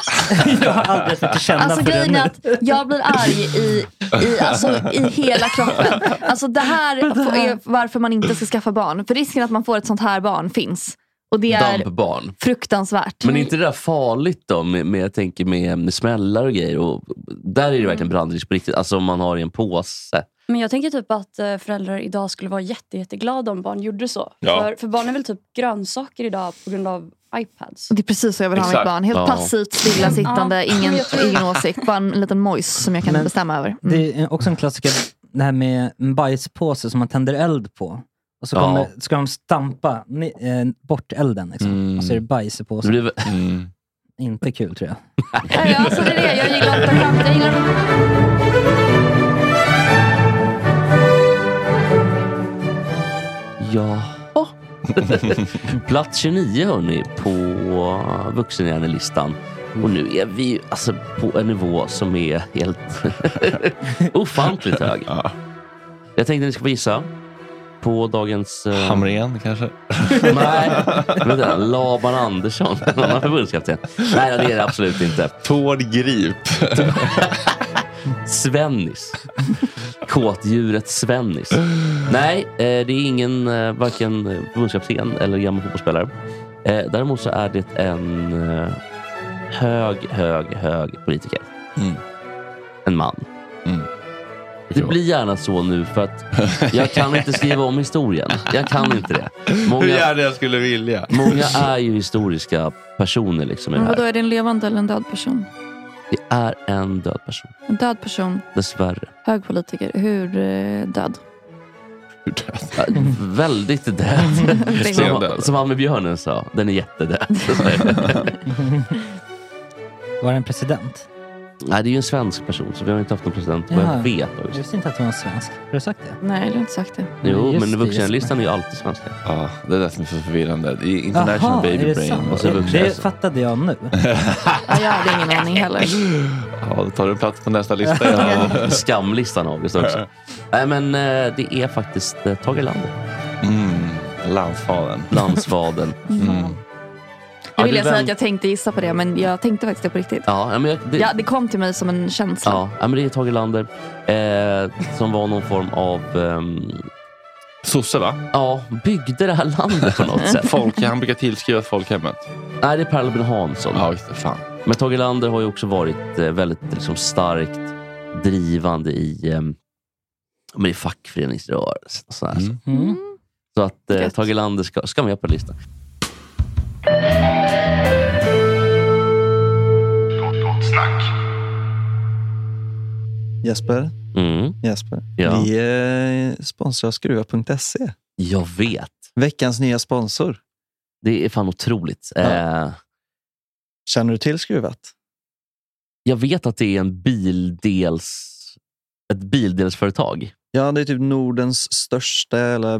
S1: Jag har aldrig fått känna
S11: alltså,
S1: för
S11: grejen är att jag blir arg i, i, alltså, i hela kroppen. Alltså det här är varför man inte ska skaffa barn. För risken att man får ett sånt här barn finns. Och det är
S9: dampbarn.
S11: Fruktansvärt.
S9: Men är inte det där farligt då med, med jag tänker med, med smällar och grejer och där är det verkligen brandrisk på riktigt, alltså om man har i en påse.
S12: Men jag tänker typ att föräldrar idag skulle vara jätte, jätteglada om barn gjorde så.
S2: Ja.
S12: För, för barn är väl typ grönsaker idag på grund av iPads.
S11: Det är precis så jag vill ha mitt barn. Helt ja. passivt, stillasittande, ja. ingen, ingen åsikt. Bara en liten mojs som jag kan Men bestämma över. Mm.
S1: Det är också en klassiker, det här med en bajspåse som man tänder eld på. Och så kommer, ja. ska de stampa ni, eh, bort elden liksom. Mm. Och så är det bajs på sig.
S9: Det mm.
S1: Inte kul tror jag.
S12: Ja, alltså det är det. Jag gillar inte fram. Jag gillar
S9: Ja. Oh. Plats tjugonio hörni på vuxenhjärnelistan. Och nu är vi alltså på en nivå som är helt ofantligt hög. Ja. Jag tänkte att ni ska få gissa på dagens... Uh...
S2: Hamrén kanske?
S9: Nej, vänta, Laban Andersson. Han är förbundskapten. Nej, det är det absolut inte.
S2: Tord Grip.
S9: Svennis. Kåtdjuret Svennis. Nej, eh, det är ingen eh, varken förbundskapten eller gammal fotbollsspelare. Eh, däremot så är det en eh, hög, hög, hög politiker. Mm. En man. Mm. Det blir gärna så nu för att jag kan inte skriva om historien. Jag kan inte det.
S2: Många, hur gärna jag skulle vilja.
S9: Många är ju historiska personer liksom.
S11: Men vadå, är det en levande eller en död person?
S9: Det är en död person.
S11: En död person?
S9: Dessvärre.
S11: Hög politiker. Hur eh, död?
S2: Hur död?
S9: Ja, väldigt död. som, som han med björnen sa. Den är jättedöd.
S1: Var det en president?
S9: Nej, det är ju en svensk person, så vi har inte haft någon president. Vad jag vet också.
S1: Jag visste inte att hon var svensk. Har du sagt det?
S11: Nej, jag har inte sagt det.
S9: Jo, men vuxenlistan är ju alltid svenska.
S2: Ja, det är det som är så förvirrande. Det är International
S1: Aha,
S2: Baby
S1: är det
S2: Brain.
S1: Sant?
S2: Och så
S1: det, det fattade jag nu.
S11: Ja, jag hade ingen aning heller.
S2: Ja, då tar du plats på nästa lista.
S9: Ja, skamlistan av just också. Nej, men det är faktiskt Tage Erlander.
S2: Mm, landsfadern.
S9: Landsfadern.
S11: Mm. Jag vill ja, säga vem... att jag tänkte gissa på det, men jag tänkte faktiskt det på riktigt.
S9: Ja, men jag, det...
S11: Ja, det kom till mig som en känsla.
S9: Ja, men det är Tage Erlander eh, som var någon form av... Um...
S2: Sosse, va?
S9: Ja, byggde det här landet på något sätt.
S2: Folk, han brukar tillskriva folkhemmet.
S9: Nej, det är Per Albin Hansson.
S2: Ja, just det, fan.
S9: Men Tage Erlander har ju också varit eh, väldigt liksom, starkt drivande i, eh, men i fackföreningsrörelsen och sådär. Mm. Så. Mm. Så att eh, Tage Erlander ska, ska med på listan.
S13: Snack. Jesper,
S9: mm.
S13: Jesper.
S9: Ja.
S13: Vi är sponsrar av skruva punkt se.
S9: Jag vet.
S13: Veckans nya sponsor.
S9: Det är fan otroligt.
S13: Ja.
S9: Eh,
S13: Känner du till Skruvat?
S9: jag vet att det är en bildels ett bildelsföretag.
S13: Ja, det är typ Nordens största eller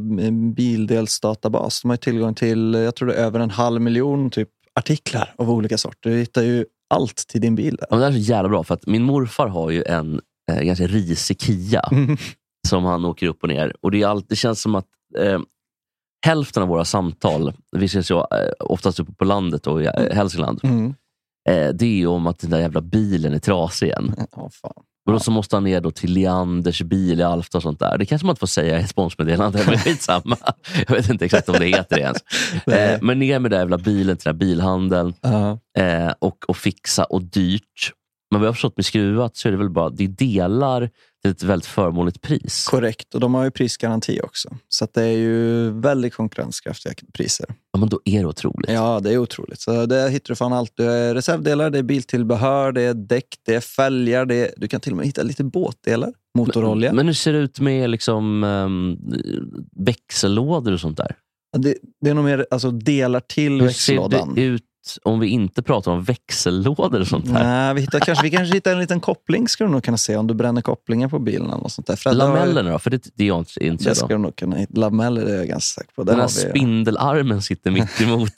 S13: bildelsdatabas. De har ju tillgång till, jag tror det är över en halv miljon typ artiklar av olika sorter. Du hittar ju allt till din bil. Där.
S9: Ja, det är så jävla bra för att min morfar har ju en eh, ganska risig Kia mm. som han åker upp och ner. Och det, är allt, det känns som att eh, hälften av våra samtal, vi ses ju eh, oftast uppe på landet och i eh, Hälsingland, mm. eh, det är ju om att den där jävla bilen är trasig igen.
S13: Oh, fan.
S9: Och då så måste han ner då till Leanders bil i Alfta och sånt där. Det kanske man inte får säga i ett sponsmeddelande, men skitsamma. Jag vet inte exakt om det heter det ens. Eh, men ner med den jävla bilen till den här bilhandeln uh-huh. eh, och, och fixa och dyrt. Men vad jag har förstått med Skruvat så är det väl bara, det delar till ett väldigt förmånligt pris.
S13: Korrekt, och de har ju prisgaranti också. Så att det är ju väldigt konkurrenskraftiga priser.
S9: Ja, men då är det otroligt.
S13: Ja, det är otroligt. Så det hittar du fan allt. Det är reservdelar, det är biltillbehör, det är däck, det är fälgar, det är, du kan till och med hitta lite båtdelar, motorolja.
S9: Men, men hur ser det ut med liksom um, växellådor och sånt där?
S13: Ja, det, det är nog mer alltså, delar till
S9: hur
S13: växellådan.
S9: Hur ser det ut om vi inte pratar om växellådor och sånt här?
S13: Nej, vi, hittar, kanske, vi kanske hittar en liten koppling, ska du nog kunna se om du bränner kopplingen på bilen eller något sånt där. Fredda
S9: lamellerna har, då? För det, det är jag inte intresserad av.
S13: Det ska du nog kunna hitta. Lameller är jag ganska säker på.
S9: Den här vi, spindelarmen sitter mitt emot.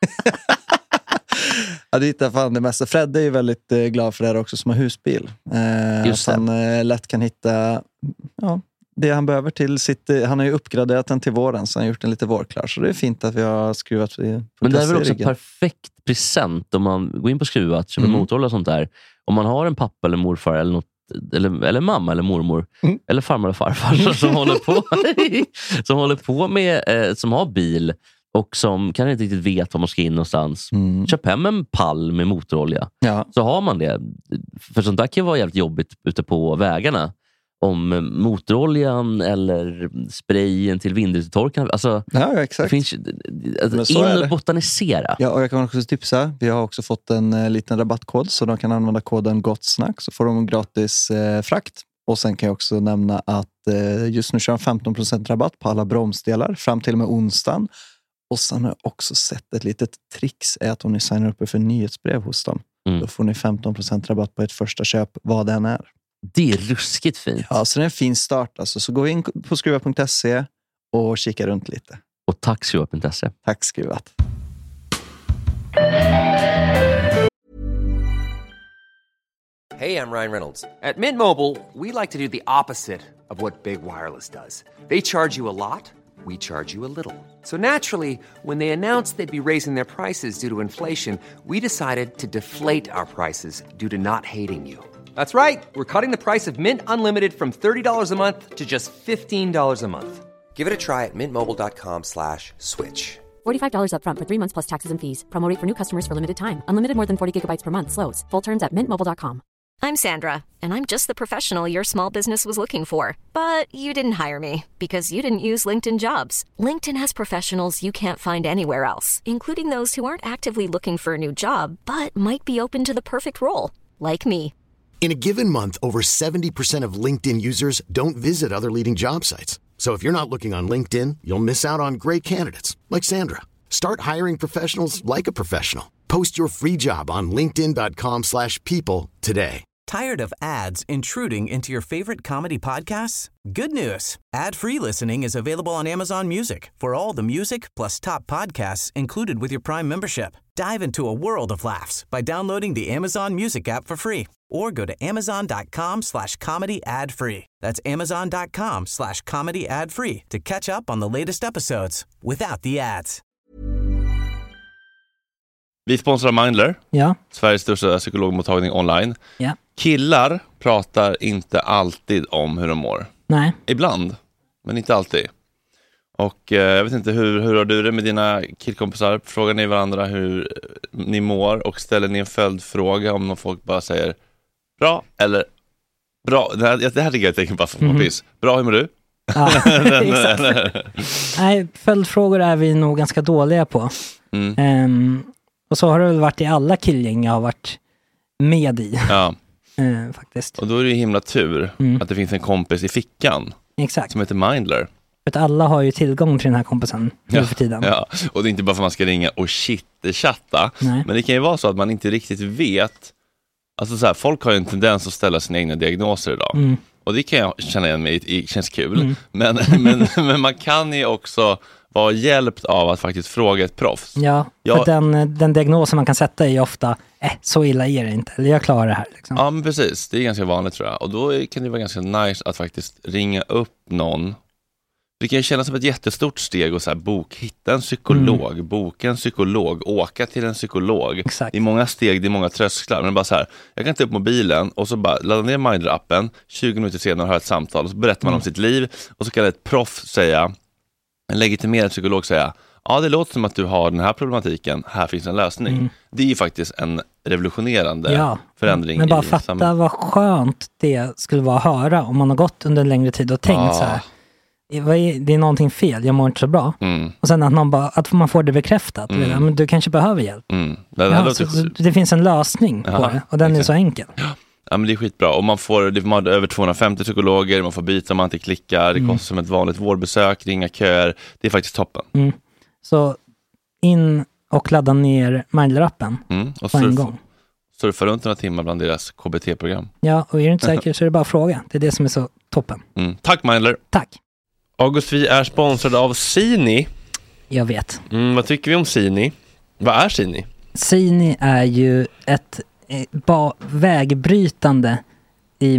S13: Ja, det hittar fan det mesta. Fred är ju väldigt eh, glad för det här också som har husbil. Eh, Just att han eh, lätt kan hitta ja, det han behöver till sitt... Han har ju uppgraderat den till våren, så han har gjort den lite vårklar. Så det är fint att vi har skruvat på.
S9: Men det är väl också perfekt present om man går in på Skruvat, köper mm. motorolja och sånt där. Om man har en pappa eller morfar eller något, eller, eller mamma eller mormor mm. eller farmor eller farfar som håller på som håller på med eh, som har bil och som kanske inte riktigt vet var man ska in någonstans. Mm. Köp hem en pall med motorolja. Ja. Så har man det. För sånt där kan vara jävligt jobbigt ute på vägarna. Om motoroljan eller sprayen till vindrutetorkaren. Alltså,
S13: ja, exakt.
S9: Det finns, alltså, in och botanisera.
S13: Ja, och jag kan också tipsa. Vi har också fått en eh, liten rabattkod så de kan använda koden GOTTSNACK så får de gratis eh, frakt. Och sen kan jag också nämna att eh, just nu kör de femton procent rabatt på alla bromsdelar fram till och med onsdagen. Och sen har jag också sett ett litet trix är att om ni signar upp er för nyhetsbrev hos dem mm. då får ni femton procent rabatt på ett första köp vad den är.
S9: Det är ruskigt fint.
S13: Ja, så det är en fin start. Alltså. Så gå in på skruvat punkt se och kika runt lite.
S9: Och tack skruvat punkt se.
S13: Tack Skruvat.
S3: Hey, I'm Ryan Reynolds. At Mint Mobile, we like to do the opposite of what Big Wireless does. They charge you a lot, we charge you a little. So naturally, when they announced they'd be raising their prices due to inflation, we decided to deflate our prices due to not hating you. That's right. We're cutting the price of Mint Unlimited from thirty dollars a month to just fifteen dollars a month. Give it a try at mintmobile.com slash switch.
S5: forty-five dollars up front for three months plus taxes and fees. Promo rate for new customers for limited time. Unlimited more than forty gigabytes per month. Slows full terms at mint mobile dot com.
S6: I'm Sandra, and I'm just the professional your small business was looking for. But you didn't hire me because you didn't use LinkedIn Jobs. LinkedIn has professionals you can't find anywhere else, including those who aren't actively looking for a new job, but might be open to the perfect role, like me.
S14: In a given month, over seventy percent of LinkedIn users don't visit other leading job sites. So if you're not looking on LinkedIn, you'll miss out on great candidates like Sandra. Start hiring professionals like a professional. Post your free job on linkedin dot com slash people today.
S15: Tired of ads intruding into your favorite comedy podcasts? Good news. Ad-free listening is available on Amazon Music for all the music plus top podcasts included with your Prime membership. Dive into a world of laughs by downloading the Amazon Music app for free or go to amazon dot com slash comedy ad free. That's amazon dot com slash comedy ad free to catch up on the latest episodes without the ads.
S2: Vi sponsrar Mindler,
S1: ja.
S2: Sveriges största psykologmottagning online.
S1: Ja.
S2: Killar pratar inte alltid om hur de mår.
S1: Nej.
S2: Ibland, men inte alltid. Och eh, jag vet inte, hur, hur har du det med dina killkompisar? Frågar ni varandra hur ni mår och ställer ni en följdfråga om någon folk bara säger bra eller bra? Det här, det här tycker jag är ett tecken på att man piss. Bra, hur mår du?
S1: Ja, exakt. Nej, följdfrågor är vi nog ganska dåliga på. Mm. Um, och så har det väl varit i alla killgäng jag har varit med i.
S2: Ja.
S1: uh, faktiskt.
S2: Och då är det ju himla tur mm. att det finns en kompis i fickan.
S1: Exakt.
S2: Som heter Mindler.
S1: För att alla har ju tillgång till den här kompisen nu
S2: ja,
S1: för tiden.
S2: Ja, och det är inte bara för att man ska ringa och shit-chatta. Men det kan ju vara så att man inte riktigt vet. Alltså så här, folk har ju en tendens att ställa sina egna diagnoser idag.
S1: Mm.
S2: Och det kan jag känna igen mig, det känns kul. Mm. Men, men, men man kan ju också vara hjälpt av att faktiskt fråga ett proffs.
S1: Ja,
S2: jag,
S1: för den, den diagnosen man kan sätta är ofta, eh, så illa är det inte. Eller jag klarar det här. Liksom.
S2: Ja, men precis. Det är ganska vanligt tror jag. Och då kan det vara ganska nice att faktiskt ringa upp någon. Det kan ju kännas som ett jättestort steg och så här, bok, hitta en psykolog, mm. boka en psykolog, åka till en psykolog.
S1: Exakt.
S2: Det är många steg, det är många trösklar. Men bara så här, jag kan ta upp mobilen och så bara ladda ner Mindler-appen, tjugo minuter senare har ett samtal och så berättar man mm. om sitt liv och så kan ett proff säga, en legitimerad psykolog säga, ja det låter som att du har den här problematiken, här finns en lösning. Mm. Det är ju faktiskt en revolutionerande
S1: ja.
S2: förändring.
S1: Men bara
S2: i
S1: fatta
S2: samhället.
S1: Vad skönt det skulle vara att höra om man har gått under en längre tid och tänkt ah. så här. Det är någonting fel, jag mår inte så bra. Mm. Och sen att, någon bara, att man får det bekräftat. Mm. Men du kanske behöver hjälp. Mm. Det, ja, låter... så, det finns en lösning Aha, på det. Och den exakt. är så enkel.
S2: Ja, men det är skitbra. Och man får, man har över tvåhundrafemtio psykologer. Man får byta om man inte klickar. Det mm. kostar som ett vanligt vårdbesök. Ringa köer. Det är faktiskt toppen.
S1: Mm. Så in och ladda ner Mindler-appen
S2: mm. och
S1: på en
S2: surf,
S1: gång.
S2: Surfa runt några timmar bland deras K B T-program.
S1: Ja, och är du inte säker så är det bara att fråga. Det är det som är så toppen.
S2: Mm. Tack Mindler.
S1: Tack.
S2: August, vi är sponsrade av Sini.
S1: Jag vet.
S2: Mm, vad tycker vi om Sini? Vad är Sini?
S1: Sini är ju ett eh, ba- vägbrytande i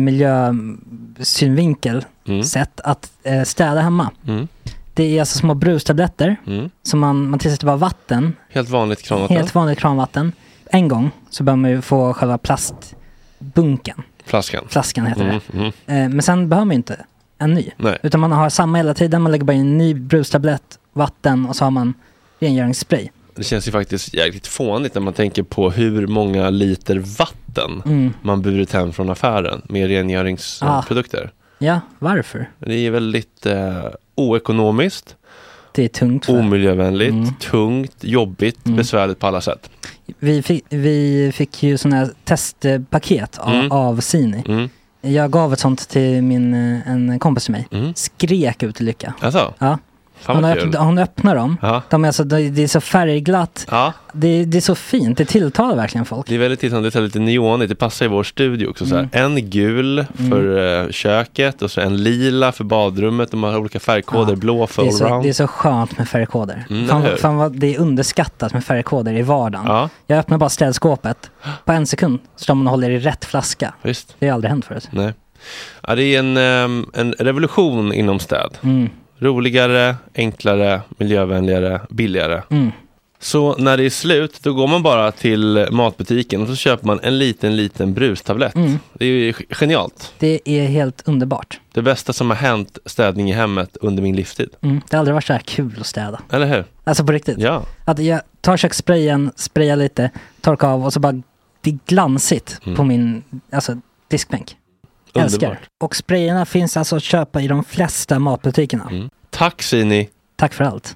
S1: miljösynvinkel mm. sätt att eh, städa hemma. Mm. Det är alltså små brustabletter mm. som man, man tillsätter bara vatten.
S2: Helt vanligt kranvatten.
S1: Helt vanligt kranvatten. En gång så behöver man ju få själva plastbunken.
S2: Flaskan.
S1: Flaskan heter
S2: mm.
S1: det.
S2: Mm.
S1: Eh, men sen behöver man ju inte en ny.
S2: Nej.
S1: Utan man har samma hela tiden. Man lägger bara in en ny brustablett, vatten och så har man rengöringsspray.
S2: Det känns ju faktiskt jäkligt fånigt när man tänker på hur många liter vatten mm. man burit hem från affären med rengöringsprodukter.
S1: Ah. Ja, varför?
S2: Det är väldigt eh, oekonomiskt.
S1: Det är tungt.
S2: För. Omiljövänligt, mm. tungt, jobbigt, mm. besvärligt på alla sätt.
S1: Vi fick, vi fick ju sådana här testpaket av, mm. av Sini. Mm. Jag gav ett sånt till min, en kompis till mig. Mm. Skrek ut i lycka.
S2: Alltså?
S1: Ja. Hon, öpp, hon öppnar dem.
S2: Ja.
S1: De är alltså, det är så färgglatt. Ja. Det, det är så fint. Det tilltalar verkligen folk.
S2: Det är väldigt tilltalande. Det är lite neonigt. Det passar i vår studio också. Mm. Så här. En gul för mm. uh, köket och så en lila för badrummet. De har olika färgkoder. Ja. Blå för allround.
S1: Det är så skönt med färgkoder.
S2: Mm,
S1: fan, fan vad det är underskattat med färgkoder i vardagen. Ja. Jag öppnar bara städskåpet. På en sekund står man och håller i rätt flaska.
S2: Visst.
S1: Det har aldrig hänt förut.
S2: Nej. Ja, det är en, um, en revolution inom städ.
S1: Mm.
S2: Roligare, enklare, miljövänligare, billigare.
S1: Mm.
S2: Så när det är slut, då går man bara till matbutiken och så köper man en liten, liten brustablett. Mm. Det är ju genialt.
S1: Det är helt underbart.
S2: Det bästa som har hänt städning i hemmet under min livstid.
S1: Mm. Det har aldrig varit så här kul att städa.
S2: Eller hur?
S1: Alltså på riktigt.
S2: Ja.
S1: Att jag tar kökssprayen, sprayar lite, torkar av och så bara det är glansigt mm. på min alltså, diskbänk. Älskar. Och sprayerna finns alltså att köpa i de flesta matbutikerna.
S2: Mm. Tack Sini.
S1: Tack för allt.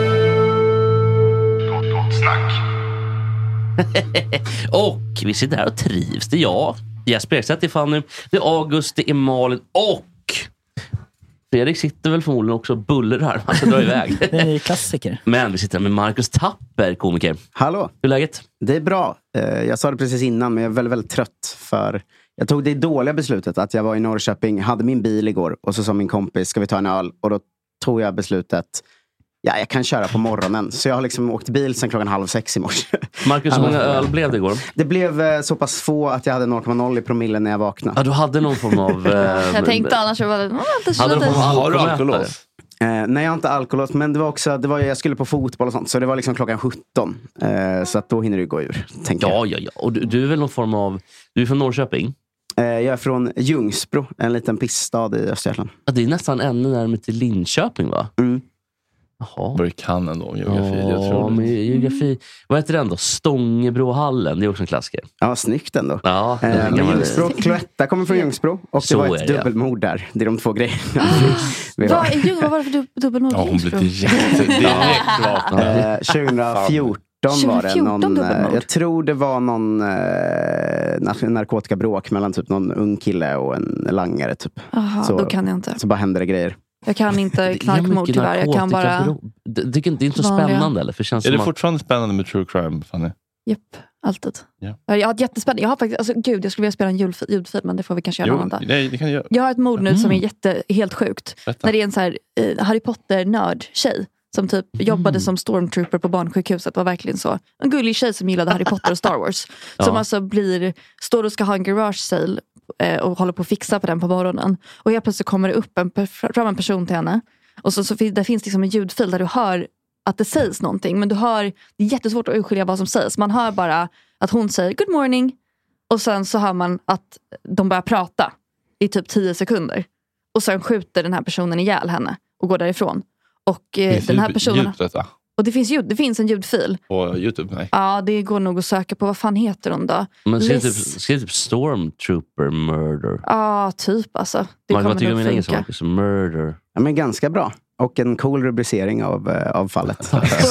S16: Gott, gott snack.
S9: Och vi sitter här och trivs. Det är jag, Jesper Ekstedt, det är Fanny, det är August, det är Malin och Fredrik sitter väl förmodligen också buller här. Alltså drar iväg.
S1: Det är en klassiker.
S9: Men vi sitter här med Marcus Tapper, komiker.
S17: Hallå.
S9: Hur är läget?
S17: Det är bra. Jag sa det precis innan, men jag är väldigt, väldigt trött för... Jag tog det dåliga beslutet att jag var i Norrköping, hade min bil igår och så sa min kompis, ska vi ta en öl? Och då tog jag beslutet, ja jag kan köra på morgonen. Så jag har liksom åkt bil sedan klockan halv sex i morse.
S9: Marcus, hur många öl blev det igår?
S17: Det blev eh, så pass få att jag hade noll komma noll i promillen när jag vaknade.
S9: Ja, du hade någon form av... Eh,
S12: jag tänkte annars var det...
S9: Hade du någon form av
S2: har du alkolås?
S17: Eh, nej, jag har inte alkolås, men det var också, det var, jag skulle på fotboll och sånt, så det var liksom klockan sjutton. Eh, så att då hinner du gå ur, tänker
S9: ja,
S17: jag.
S9: Ja, ja, och du, du är väl någon form av... Du är från Norrköping?
S17: Jag är från Ljungsbro, en liten pissstad i Östergötland.
S9: Ja, det är nästan ännu närmare till Linköping, va?
S17: Mm.
S9: Jaha.
S2: Bör kan ändå om geografi,
S9: ja,
S2: jag tror
S9: men geografi. Vad heter den då? Stångebrohallen, det är också en klassiker.
S17: Ja, snyggt ändå.
S9: Ja,
S17: eh, men Ljungsbro, Cloetta kommer från Ljungsbro. Och så det var ett det, dubbelmord där. Det är de två grejerna.
S12: Vad är var det för dubbelmord?
S2: Ja, hon blev direkt, direkt
S17: eh, tjugofjorton var det någon, jag tror det var någon eh, narkotikabråk mellan typ någon ung kille och en langare typ.
S12: Aha,
S17: så,
S12: då kan jag inte.
S17: Så bara händer det grejer.
S12: Jag kan inte knarkmord tyvärr. Jag kan bara...
S9: Det, det, det är inte så spännande eller? För känns
S2: är det
S9: att...
S2: fortfarande spännande med true crime, Fanny?
S12: Japp.
S11: Alltid.
S2: Ja.
S11: Jag har ett jättespännande. Jag har faktiskt, alltså, gud, jag skulle vilja spela en ljudfil, ljudfil men det får vi kanske göra
S2: Jo,
S11: någon dag.
S2: nej, det kan jag.
S11: Jag har ett mord nu
S2: Mm.
S11: som är jätte, helt sjukt.
S2: Berätta.
S11: När det är en så här eh, Harry Potter-nörd-tjej som typ jobbade som stormtrooper på barnsjukhuset. Var verkligen så. En gullig tjej som gillade Harry Potter och Star Wars.
S9: Ja.
S11: Som alltså blir, står och ska ha en garage sale eh, och håller på att fixa på den på morgonen. Och helt plötsligt kommer det upp en, fram en person till henne. Och så, så där finns liksom en ljudfil där du hör att det sägs någonting. Men du hör, det är jättesvårt att urskilja vad som sägs. Man hör bara att hon säger good morning. Och sen så hör man att de börjar prata i typ tio sekunder. Och sen skjuter den här personen ihjäl henne och går därifrån. Och eh, den här personen...
S2: Ljud, detta.
S11: Och det finns, ljud, det finns en ljudfil.
S2: På YouTube, nej.
S11: Ja, det går nog att söka på. Vad fan heter hon då?
S9: Men skriv typ,
S11: Liz...
S9: skriv typ Stormtrooper Murder.
S11: Ja, typ alltså. Det
S9: Man, vad tycker du om min
S11: nog
S9: engelska?
S11: funka.
S9: Marcus? Murder.
S17: Ja, men ganska bra. Och en cool rubricering av, uh, av fallet.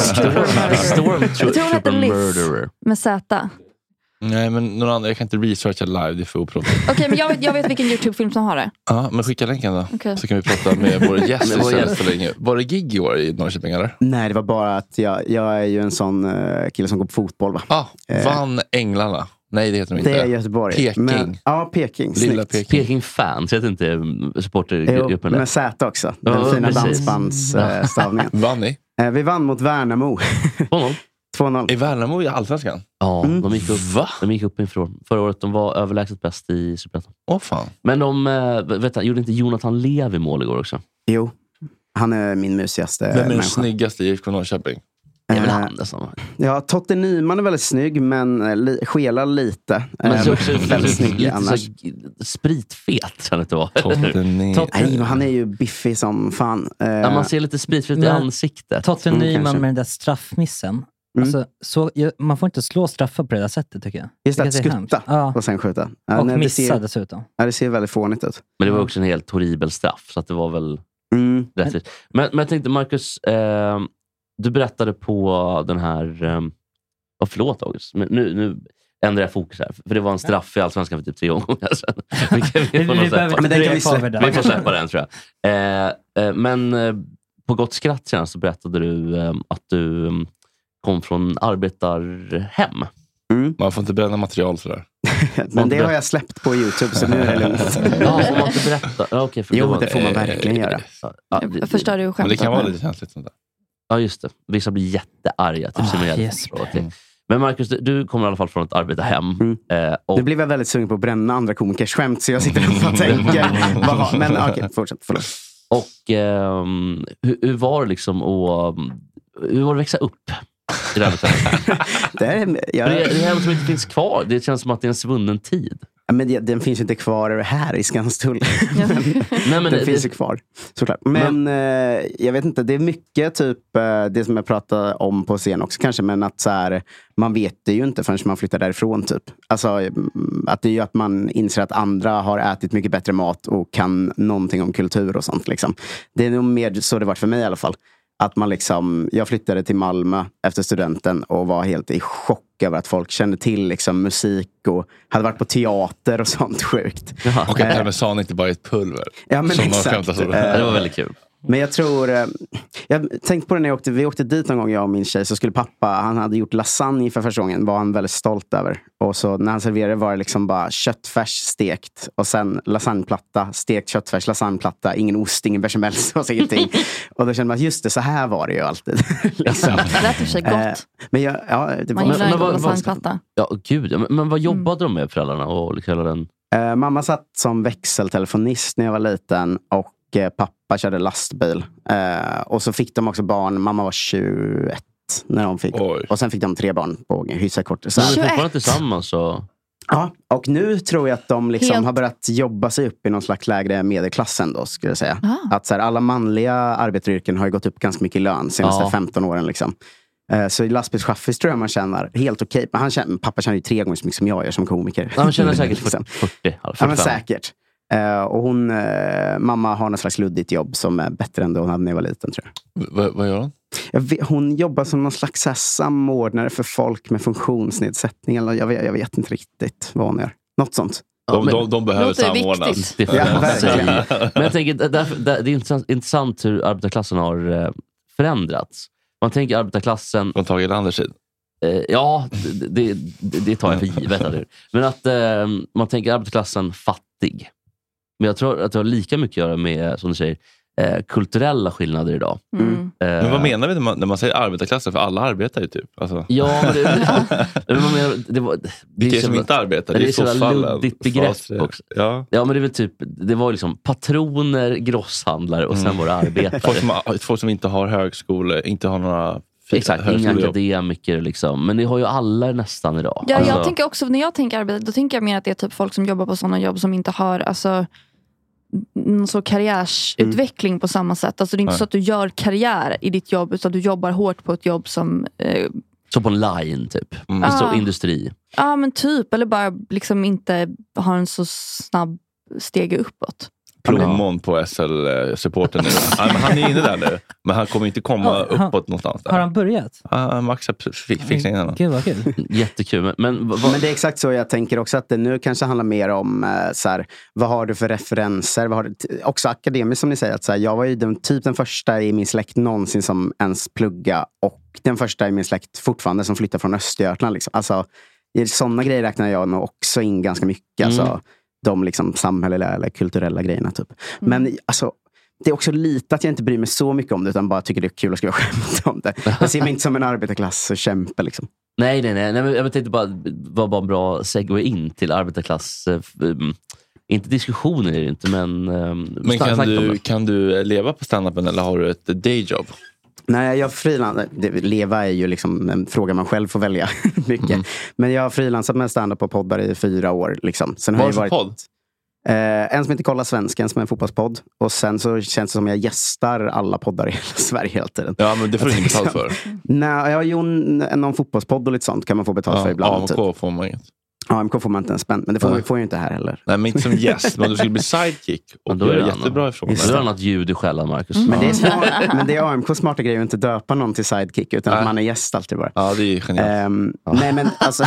S11: Jag tror hon heter Liz
S9: Murderer.
S11: med Z.
S2: Nej, men någon annan, jag kan inte researcha live, det är för oproffsigt.
S11: Okej, okay, men jag vet, jag vet vilken YouTube-film som har det.
S2: Ja, men skicka länken då.
S11: Okay.
S2: Så kan vi prata med vår gäst istället för länge. Var det gig i år i Norrköping eller?
S17: Nej, det var bara att jag, jag är ju en sån uh, kille som går på fotboll, va?
S2: Ah, vann Änglarna? Nej, det heter de inte.
S17: Det är Göteborg.
S2: Peking.
S17: Men, ja, Peking.
S2: Lilla
S17: Peking.
S9: Peking fans, jag vet inte supportergruppen.
S17: Jo, med Z också. Den
S9: ja,
S17: fina
S9: precis.
S17: dansbandsstavningen.
S2: Uh, vann ni?
S17: Uh, vi vann mot Värnamo.
S9: två noll.
S17: två noll.
S2: I Värnamo i Allsvenskan?
S9: Ja,
S17: Mm.
S9: de gick upp,
S2: Va?
S9: de gick upp infrån. Förra året de var överlägset bäst i Superettan.
S2: Åh fan.
S9: Men de, äh, vet du, gjorde inte Jonathan Lev i mål igår också?
S17: Jo, han är min mysigaste
S2: Vem är den
S17: människa.
S2: snyggaste i I F K Norrköping?
S9: Det är väl
S17: Eh,
S9: han nästan.
S17: Ja, Totte Nyman är väldigt snygg, men eh, li- skelar lite.
S9: Men
S17: Eh,
S9: så också
S17: väldigt snygg
S9: lite
S17: annars.
S9: så spritfet kan det inte vara.
S17: Nej, men han är ju biffig som fan. Eh,
S9: Ja, man ser lite spritfet i
S1: Men-
S9: ansiktet.
S1: Totte
S17: Mm,
S1: Nyman
S17: kanske.
S1: med den där straffmissen.
S17: Mm.
S1: Alltså, så, ju- man får inte slå straffar på det där sättet tycker jag.
S17: Just
S1: Tycker
S17: att
S1: det är hemskt.
S17: skutta
S1: Ja.
S17: och sen skjuta. Ja,
S1: Och
S17: nej, det
S1: missa
S17: ser,
S1: dessutom.
S17: ja, det ser väldigt fånigt ut.
S9: Men det var också en helt horribel straff. Så att det var väl
S17: Mm.
S9: rättvist. Men, men jag tänkte, Marcus, eh, du berättade på den här... Eh, oh, förlåt August, men nu, nu ändrar jag fokus här. För det var en straff i Allsvenskan för typ tre gånger sedan. vi, kan, vi, får
S1: Vi
S9: nog
S1: behöver
S9: släppa,
S17: Men den kan vi
S1: släppa
S17: släppa.
S9: vi får släppa den tror jag. Eh, eh, men eh, på Gott Skratt senast så berättade du eh, att du eh, kom från arbetarhem.
S17: Mm.
S2: Man får inte bränna material sådär.
S17: Men det har jag släppt på YouTube, så nu är det lugnt.
S9: Ja, får man inte berätta? Ja, okay, för
S17: Jo,
S9: var-
S17: det får man verkligen göra.
S9: Ja, ja,
S11: Jag förstår du
S2: Men
S11: skämtet.
S2: det kan vara lite känsligt sånt där.
S9: Ja, just det. Vissa blir jättearga. Typ
S1: Ah,
S9: Simon Gärdenfors.
S1: Jesper.
S9: Okej. Men Marcus, du, du kommer i alla fall från ett arbetarhem.
S17: Mm.
S9: Eh, och,
S17: Nu blev jag väldigt sugen på att bränna andra komikers skämt, så jag sitter och bara tänker. vad har- Men okej, fortsätt. Förlåt.
S9: och ehm, hur, hur var det liksom att, hur var det att växa upp i det här arbetarhemmet?
S17: Det är,
S9: För
S17: jag,
S9: det, det här som inte finns kvar. Det känns som att det är en svunnen tid.
S17: Ja, men det, den finns ju inte kvar här i Skanstull.
S9: Nej, men
S17: den
S9: det,
S17: finns
S9: det,
S17: ju kvar, såklart. Men eh, jag vet inte, det är mycket typ eh, det som jag pratade om på scen också kanske, men att så här, man vet det ju inte förrän man flyttar därifrån typ. Alltså mm, att det är ju att man inser att andra har ätit mycket bättre mat och kan någonting om kultur och sånt liksom. Det är nog mer så det var för mig i alla fall. Att man liksom, jag flyttade till Malmö efter studenten och var helt i chock över att folk kände till liksom musik och hade varit på teater och sånt sjukt.
S9: Jaha.
S2: Och att parmesan inte bara är ett pulver.
S17: Ja, men
S2: som man
S17: exakt.
S2: skämtar så.
S17: Eh,
S9: det var väldigt kul.
S17: Men jag tror, eh, jag tänkte på det när jag åkte, vi åkte dit någon gång, jag och min tjej, så skulle pappa, han hade gjort lasagne för första gången, var han väldigt stolt över. Och så när han serverade var det liksom bara köttfärs stekt och sen lasagneplatta, stekt köttfärs, lasagneplatta, ingen ost, ingen bechamelsås, ingenting. Och då kände man, just det, så här var det ju alltid. liksom.
S11: Det lät i och för sig gott.
S17: Eh, men jag, ja, det
S11: Man
S17: var,
S11: gillar en
S9: men vad-
S11: god
S9: vad-
S11: lasagnplatta.
S9: Ja, gud. Men, men vad jobbade de med föräldrarna? Och liksom hela den...
S17: Eh, mamma satt som växeltelefonist när jag var liten och eh, pappa körde lastbil. Eh, och så fick de också barn, mamma var tjugoett när de fick.
S2: Oj.
S17: Och sen fick de tre barn på hyfsat kort. Så
S9: Men
S17: här.
S9: de är fortfarande tillsammans så...
S17: Ja, och nu tror jag att de liksom
S11: Helt-
S17: har börjat jobba sig upp i någon slags lägre medelklassen då, skulle jag säga.
S11: Ah.
S17: Att så här, alla manliga arbetaryrken har ju gått upp ganska mycket i lön de senaste
S9: Ja.
S17: femton åren liksom. Eh, Så i lastbilschaffis tror jag man tjänar helt okej. Men han tjänar, pappa tjänar ju tre gånger så mycket som jag gör som komiker.
S9: Ja, man känner säkert
S17: Liksom.
S9: fyrtio, eller
S17: Ja, men
S9: fyrtiofem.
S17: säkert. Eh, och hon, eh, mamma har någon slags luddigt jobb som är bättre än det hon hade när jag var liten, tror jag.
S2: V- vad gör hon?
S17: jag vet, hon jobbar som någon slags så här, samordnare för folk med funktionsnedsättning. Eller jag vet, jag vet inte riktigt vad hon gör. Något sånt.
S9: Ja,
S2: De,
S9: men-
S2: de, de behöver
S11: Låter
S2: samordnas.
S11: viktigt.
S9: Det får
S17: Ja,
S9: jag
S17: verkligen.
S9: säga. Men jag tänker, därför, där, det är intressant, intressant hur arbetarklassen har eh, förändrats. Man tänker arbetarklassen...
S2: Från Tage Erlanders tid.
S9: Eh, ja, det, det, det tar jag för givet. Men att eh, man tänker arbetarklassen fattig. Men jag tror att det har lika mycket att göra med, som du säger, eh, kulturella skillnader idag.
S11: Mm.
S9: Eh,
S2: Men vad menar vi när man, när man säger arbetarklassen? För alla arbetar ju typ. Alltså.
S9: Ja, men det, det, man menar, det, var, det,
S2: det är
S9: det
S2: som inte arbetar.
S9: Det,
S2: det
S9: är så
S2: jävla
S9: luddigt begrepp också.
S2: Ja.
S9: ja, men det är väl typ, det var liksom patroner, grosshandlare och sen
S2: Mm.
S9: var det arbetare.
S2: folk, som, folk som inte har högskola, inte har några
S9: Exakt, inga akademiker liksom. Men det har ju alla nästan idag.
S11: Ja,
S9: alltså.
S11: jag tänker också, när jag tänker arbete, då tänker jag mer att det är typ folk som jobbar på sådana jobb som inte har alltså, någon så karriärsutveckling mm. på samma sätt. Alltså det är inte Nej. så att du gör karriär i ditt jobb, utan du jobbar hårt på ett jobb som... Eh,
S9: så på en line typ. Mm. Alltså ah. industri.
S11: Ja, men typ. Eller bara liksom inte har en så snabb steg uppåt.
S2: Plommon på S L-supporten nu. Ja, men han är inne där nu. Men han kommer inte komma har, uppåt han, någonstans. Där.
S1: Har han börjat?
S2: Ja, Max fick fixningen honom.
S1: Gud vad kul.
S9: Jättekul. Men, men, vad...
S17: men det är exakt så jag tänker också. Att det nu kanske handlar mer om så här, vad har du för referenser? Vad har du, också akademiskt som ni säger. Att, så här, jag var ju den, typ den första i min släkt någonsin som ens plugga. Och den första i min släkt fortfarande som flyttar från Östergötland. Liksom. Alltså, i sådana grejer räknar jag nog också in ganska mycket. Alltså, mm. de liksom samhälleliga eller kulturella grejerna typ. Mm. Men alltså, det är också lite att jag inte bryr mig så mycket om det, utan bara tycker det är kul att skriva skämt om det. Jag ser mig inte som en arbetarklass och kämpa liksom.
S9: Nej, nej, nej. nej jag tänkte bara, var bara en bra segue in till arbetarklass. Um, inte diskussioner är det inte, men... Um,
S2: men kan du, kan du leva på stand-upen eller har du ett dayjob?
S17: Nej, jag frilansar. Leva är ju liksom en fråga man själv får välja mycket. Mm. Men jag har frilansat med stand-up och poddar i fyra år. Liksom. Sen har
S2: Vad
S17: jag varit,
S2: podd?
S17: Eh, en som heter Kolla Svensken, som är en fotbollspodd. Och sen så känns det som jag gästar alla poddar i hela Sverige hela tiden.
S2: Ja, men det får du inte betalt för.
S17: Nej, jag har ju någon fotbollspodd och lite sånt kan man få betalt
S2: ja,
S17: för ibland.
S2: A M K typ. Får man inget.
S17: Ja, A M K får man inte en spänn, men det får man får ju inte här heller.
S2: Nej, men inte som gäst, men du skulle bli sidekick och då är det jättebra ifrån.
S9: Just det är något ljud i själlen, Marcus.
S17: Mm. Men, det är smart, men det är A M K smarta grejer att inte döpa någon till sidekick, utan nej. Att man är gäst alltid bara.
S2: Ja, det är genialt.
S17: Um, ja. Nej, men alltså,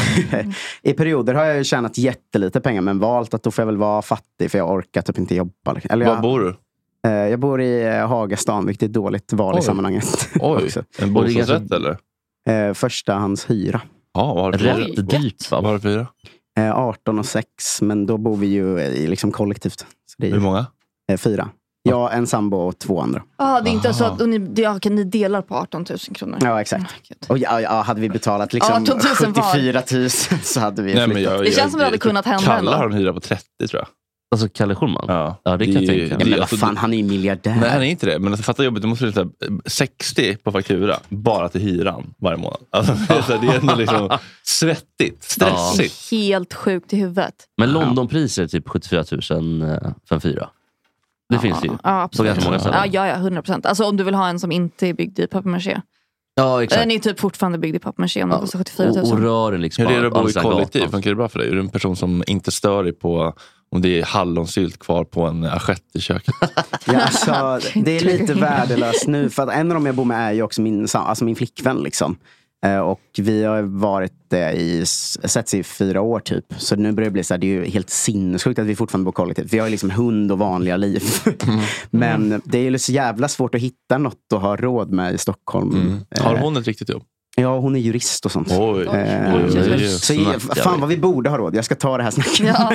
S17: i perioder har jag ju tjänat jättelite pengar, men valt att då får jag väl vara fattig, för jag orkar typ inte jobba. Eller
S2: var
S17: jag,
S2: bor du?
S17: Uh, jag bor i uh, Hagastan, vilket är ett dåligt val Oj. I sammanhanget.
S2: Oj, en bostadsrätt eller?
S17: Uh, första hans hyra.
S2: Ja, vad har du för
S9: Rätt dyrt, va?
S2: Vad har du för hyra?
S17: arton och sex, men då bor vi ju i liksom kollektivt. Så det är
S2: Hur många?
S17: Eh, fyra. Jag, en sambo och två andra.
S11: Ja, ah, det är inte Aha. så att ni, ja, ni delar på arton tusen kronor.
S17: Ja, exakt. Oh, och ja, ja, hade vi betalat liksom sjuttiofyra tusen så hade vi
S2: Nej, men jag,
S11: det känns jag, som det hade kunnat hända.
S2: Kalle har en hyra på trettio, tror jag.
S9: Alltså Kalle Schulman?
S2: Ja,
S9: ja det kan jag tänka.
S17: Ja, men vad fan, han är ju miljardär.
S2: Nej, han är inte det. Men fatta jobbet, du måste lyssna sextio på faktura bara till hyran varje månad. Alltså, det är ändå liksom svettigt, stressigt.
S11: Ja. Helt sjukt i huvudet.
S9: Men Londonpriser är typ sjuttiofyra tusen för en fyra. Det
S11: ja,
S9: finns ju.
S11: Ja, absolut.
S9: Många
S11: ja, ja, ja, hundra procent. Alltså om du vill ha en som inte är byggd i papier-maché.
S9: Ja, exakt.
S11: Den är typ fortfarande byggd i papier-maché om den kostar sjuttiofyra tusen.
S9: Och, och rören liksom.
S2: Hur är det att bo i kollektiv? Funkar det bra för dig? Är du en person som inte stör dig på om det är hallonsylt kvar på en assiett i köket?
S17: Ja, alltså, det är lite värdelöst nu. För att en av dem jag bor med är ju också min, alltså min flickvän liksom. Och vi har varit i setts i fyra år typ. Så nu börjar det bli så här, det är ju helt sinnessjukt att vi fortfarande bor kollektivt. Vi har ju liksom hund och vanliga liv. Mm. Men mm. det är ju så jävla svårt att hitta något att ha råd med i Stockholm.
S2: Mm. Har hon ett riktigt jobb?
S17: Ja, hon är jurist och sånt.
S2: Oj.
S17: Eh,
S2: Oj, oj, oj.
S17: Så jag, fan vad vi borde ha råd. Jag ska ta det här snacket.
S11: Ja.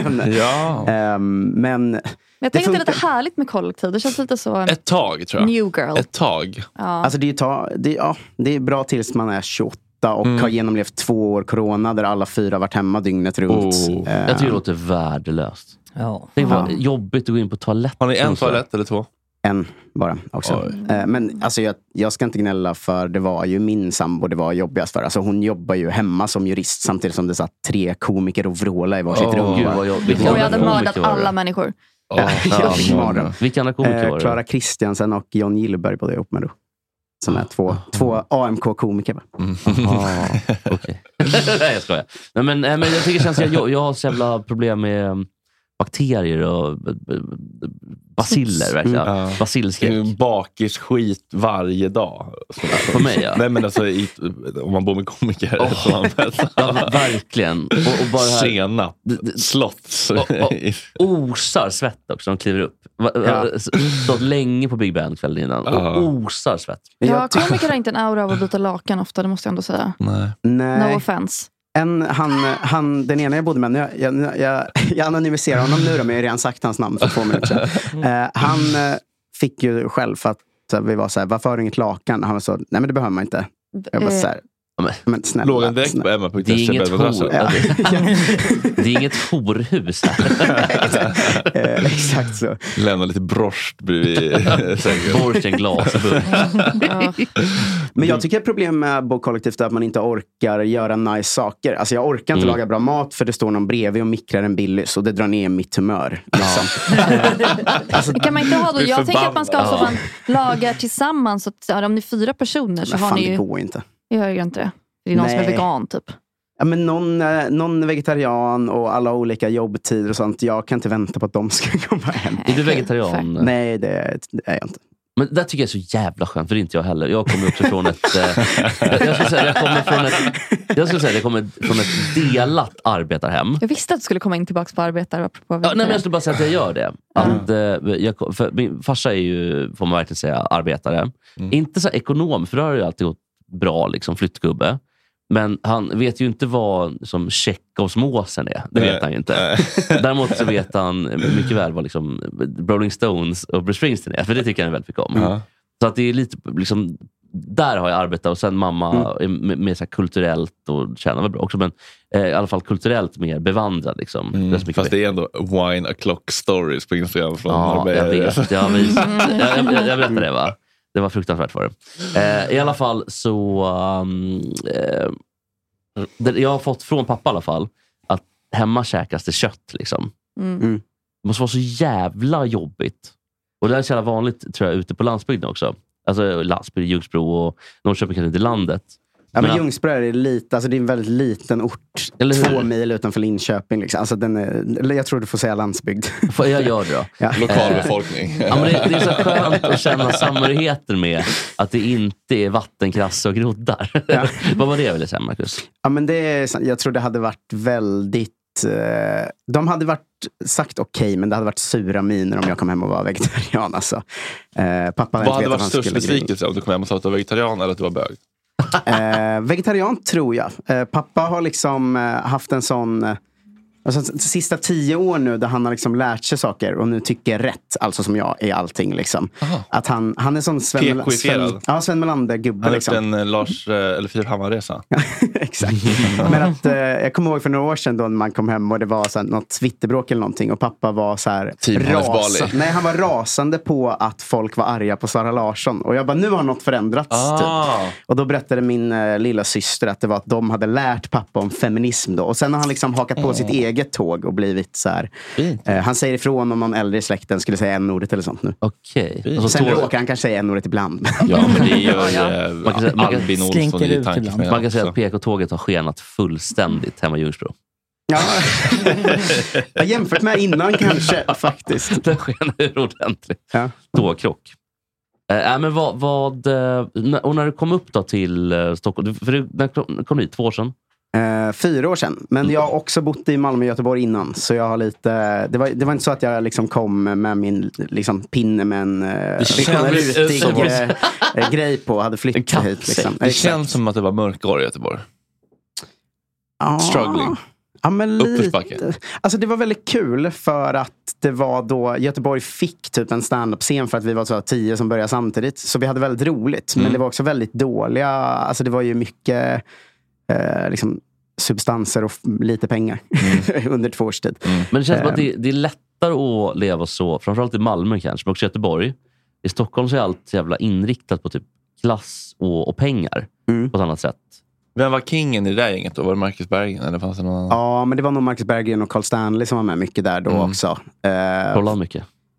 S2: ja.
S17: Um, men
S11: Men jag tänker att det är lite härligt med kollektiv. Det känns lite så...
S2: Ett tag, tror jag.
S11: New girl.
S2: Ett tag.
S11: Ja.
S17: Alltså det är, ta, det, ja, det är bra tills man är tjugoåtta och mm. har genomlevt två år corona där alla fyra varit hemma dygnet runt.
S9: Oh. Uh, jag tycker det låter värdelöst.
S1: Ja.
S9: Det var ja. jobbigt att gå in på toaletten.
S2: Har ni en toalett eller två?
S17: En bara också. Eh, men alltså jag, jag ska inte gnälla, för det var ju min sambo det var jobbigast för. Alltså hon jobbar ju hemma som jurist samtidigt som det satt tre komiker och vråla i varsitt
S9: oh,
S17: rum.
S9: Gud, vad jobbigt.
S11: Och jag hade mördat alla människor.
S17: Oh, ja, ja,
S9: vilka andra komiker var det?
S17: Klara Kristiansen och John Gillberg bodde ihop med då. Som är två, två A M K-komiker.
S9: Mm. Ah, okej. Nej, jag skojar. Nej, men, men jag tycker det känns att jag, jag har så jävla problem med bakterier och Basiller, verkligen. Mm. Ja. Basilskräck.
S2: Bakis skit varje dag.
S9: På mig, ja.
S2: Nej, men alltså, i, om man bor med komiker. Oh. Så man
S9: ja, verkligen. Och, och bara här,
S2: senap, slott.
S9: Och, och, osar svett också, de kliver upp. Ja. Stått länge på Big Band kvällen innan. Och uh. osar svett.
S11: Ja, komiker har inte en aura av att byta lakan ofta, det måste jag ändå säga.
S2: Nej.
S17: Nej.
S11: No offense.
S17: En, han, han, den ena jag bodde med, jag, jag, jag, jag anonymiserar honom nu då, men jag har redan sagt hans namn för två minuter sedan. Uh, han uh, fick ju själv för att uh, vi var så här, varför har du inget lakan? Han var så, nej men det behöver man inte. Jag var så här, men snälla.
S2: Låg en direkt på Emma.
S9: Det är inget hor. Ja. Det är inget horhus här.
S17: uh, exakt så.
S2: Lämna lite brost bredvid sängen.
S9: Borst en glasburk.
S17: Men jag tycker att problem med bokkollektivt är att man inte orkar göra nice saker. Alltså jag orkar inte mm. laga bra mat för det står någon bredvid och mikrar en Billys och det drar ner mitt humör. Liksom.
S11: Alltså, det kan man inte ha då. Jag tänker att man ska ha så att man lagar tillsammans. Så att, om ni är fyra personer så
S17: men
S11: har
S17: fan,
S11: ni ju...
S17: det går inte.
S11: Jag gör inte det. Det är någon
S17: Nej.
S11: som är vegan typ.
S17: Ja, men någon, någon vegetarian och alla olika jobbtider och sånt. Jag kan inte vänta på att de ska komma hem.
S9: Är du vegetarian?
S17: Nej, det, det är jag inte.
S9: Men det tycker jag är så jävla skönt, för det är inte jag heller. Jag kommer också från ett... Eh, jag skulle säga jag kommer från ett... Jag skulle säga jag kommer från ett delat arbetarhem.
S11: Jag visste att du skulle komma in tillbaka på arbetare.
S9: Ja, nej, men jag skulle bara säga att jag gör det. Att, mm. eh, jag, för min farsa är ju, får man verkligen säga, arbetare. Mm. Inte så ekonom, för det har ju alltid gått bra, liksom, flyttgubbe. Men han vet ju inte vad som Tjeckovsmåsen är. Det vet han ju inte. Däremot så vet han mycket väl vad liksom Rolling Stones och Bruce Springsteen är. För det tycker han väldigt mycket om. Mm. Så att det är lite liksom, där har jag arbetat. Och sen mamma mm. är mer så här kulturellt och tjänar väl bra också. Men eh, i alla fall kulturellt mer bevandrad. Liksom.
S2: Mm.
S9: Det är
S2: fast det är ändå wine o'clock stories på Instagram. Från
S9: ja, jag vet. Jag, vis, jag, jag, jag berättar det, va? Det var fruktansvärt för det. Eh, I alla fall så... Um, eh, det, jag har fått från pappa i alla fall att hemma käkas det kött. Liksom.
S11: Mm. Mm.
S9: Det måste vara så jävla jobbigt. Och det är så jävla vanligt, tror jag, ute på landsbygden också. Alltså landsbygd, Ljungsbro och Norrköping kanske inte i landet.
S17: Ja, men, men Ljungsbro är lite, alltså det är en väldigt liten ort. Eller två mil utanför Linköping. Liksom. Alltså den är, jag tror du får säga landsbygd.
S9: Får jag gör det då?
S17: Ja.
S2: Lokalbefolkning.
S9: Ja, men det, det är så skönt att känna samhörigheten med att det inte är vattenkrass och groddar. Ja. Vad var det jag ville säga, Marcus?
S17: Ja, men det är, jag tror det hade varit väldigt... De hade varit sagt okej, okay, men det hade varit sura miner om jag kom hem och var vegetarian. Alltså. Eh, pappa hade
S2: vad hade varit störst besvikelse om du kom hem och sa att du var vegetarian eller att du var bög?
S17: Eh, vegetarian tror jag. Eh, pappa har liksom eh, haft en sån... Eh, alltså, sista tio år nu där han har liksom lärt sig saker och nu tycker rätt, alltså som jag, i allting. Liksom. Att han, han är sån Sven, Mel- Sven, ja, Sven Melander-gubbe.
S2: Han
S17: liksom.
S2: en uh, Lars uh, eller Filip Hammar-resa.
S17: Exakt. Men att, uh, jag kommer ihåg för några år sedan då man kom hem och det var så här, något Twitterbråk eller någonting och pappa var så här rasa- Nej, han var rasande på att folk var arga på Sara Larsson. Och jag bara, nu har något förändrats.
S2: Ah.
S17: Typ. Och då berättade min uh, lilla syster att det var att de hade lärt pappa om feminism då. Och sen har han liksom hakat på mm. sitt eget tåg och blivit så här. Uh, han säger ifrån om någon äldre i släkten skulle säga en-ordet eller sånt nu.
S9: Okej.
S17: Okay. Sen tåg... råkar han kanske säga en-ordet ibland.
S2: Ja, men det gör
S9: ja.
S2: uh, man kan säga, Albin Olsson i tanken.
S9: Man kan säga att P K-tåget har skenat fullständigt hemma i Ljungsbro.
S17: Ja, jämfört med innan kanske faktiskt.
S9: Det skenar ur ordentligt.
S17: Ja.
S9: Tågkrock. Äh, men vad, vad, och när du kom upp då till Stockholm, för du, när kom du hit? Två år sedan?
S17: Uh, fyra år sedan. Men mm. jag har också bott i Malmö och Göteborg innan. Så jag har lite... Det var, det var inte så att jag liksom kom med min liksom, pinne med en uh, rutig uh, grej på och hade flyttat hit. Liksom.
S2: Det känns som att det var mörkår i Göteborg.
S17: Ah.
S2: Struggling.
S17: Ja, men lite. Alltså det var väldigt kul för att det var då Göteborg fick typ en stand-up-scen för att vi var så tio som började samtidigt. Så vi hade väldigt roligt. Mm. Men det var också väldigt dåliga... Alltså det var ju mycket... Eh, liksom substanser och f- lite pengar mm. under två års tid.
S9: Mm. Men det känns som att det, det är lättare att leva så, framförallt i Malmö kanske, men också i Göteborg. I Stockholm så är allt jävla inriktat på typ klass och, och pengar mm. på ett annat sätt.
S2: Vem var kingen i det där gänget då? Var det Marcus Berggren? Eller fanns det någon...
S17: Ja, men det var nog Marcus Berggren och Carl Stanley som var med mycket där då mm. också.
S9: Kollade uh, mycket?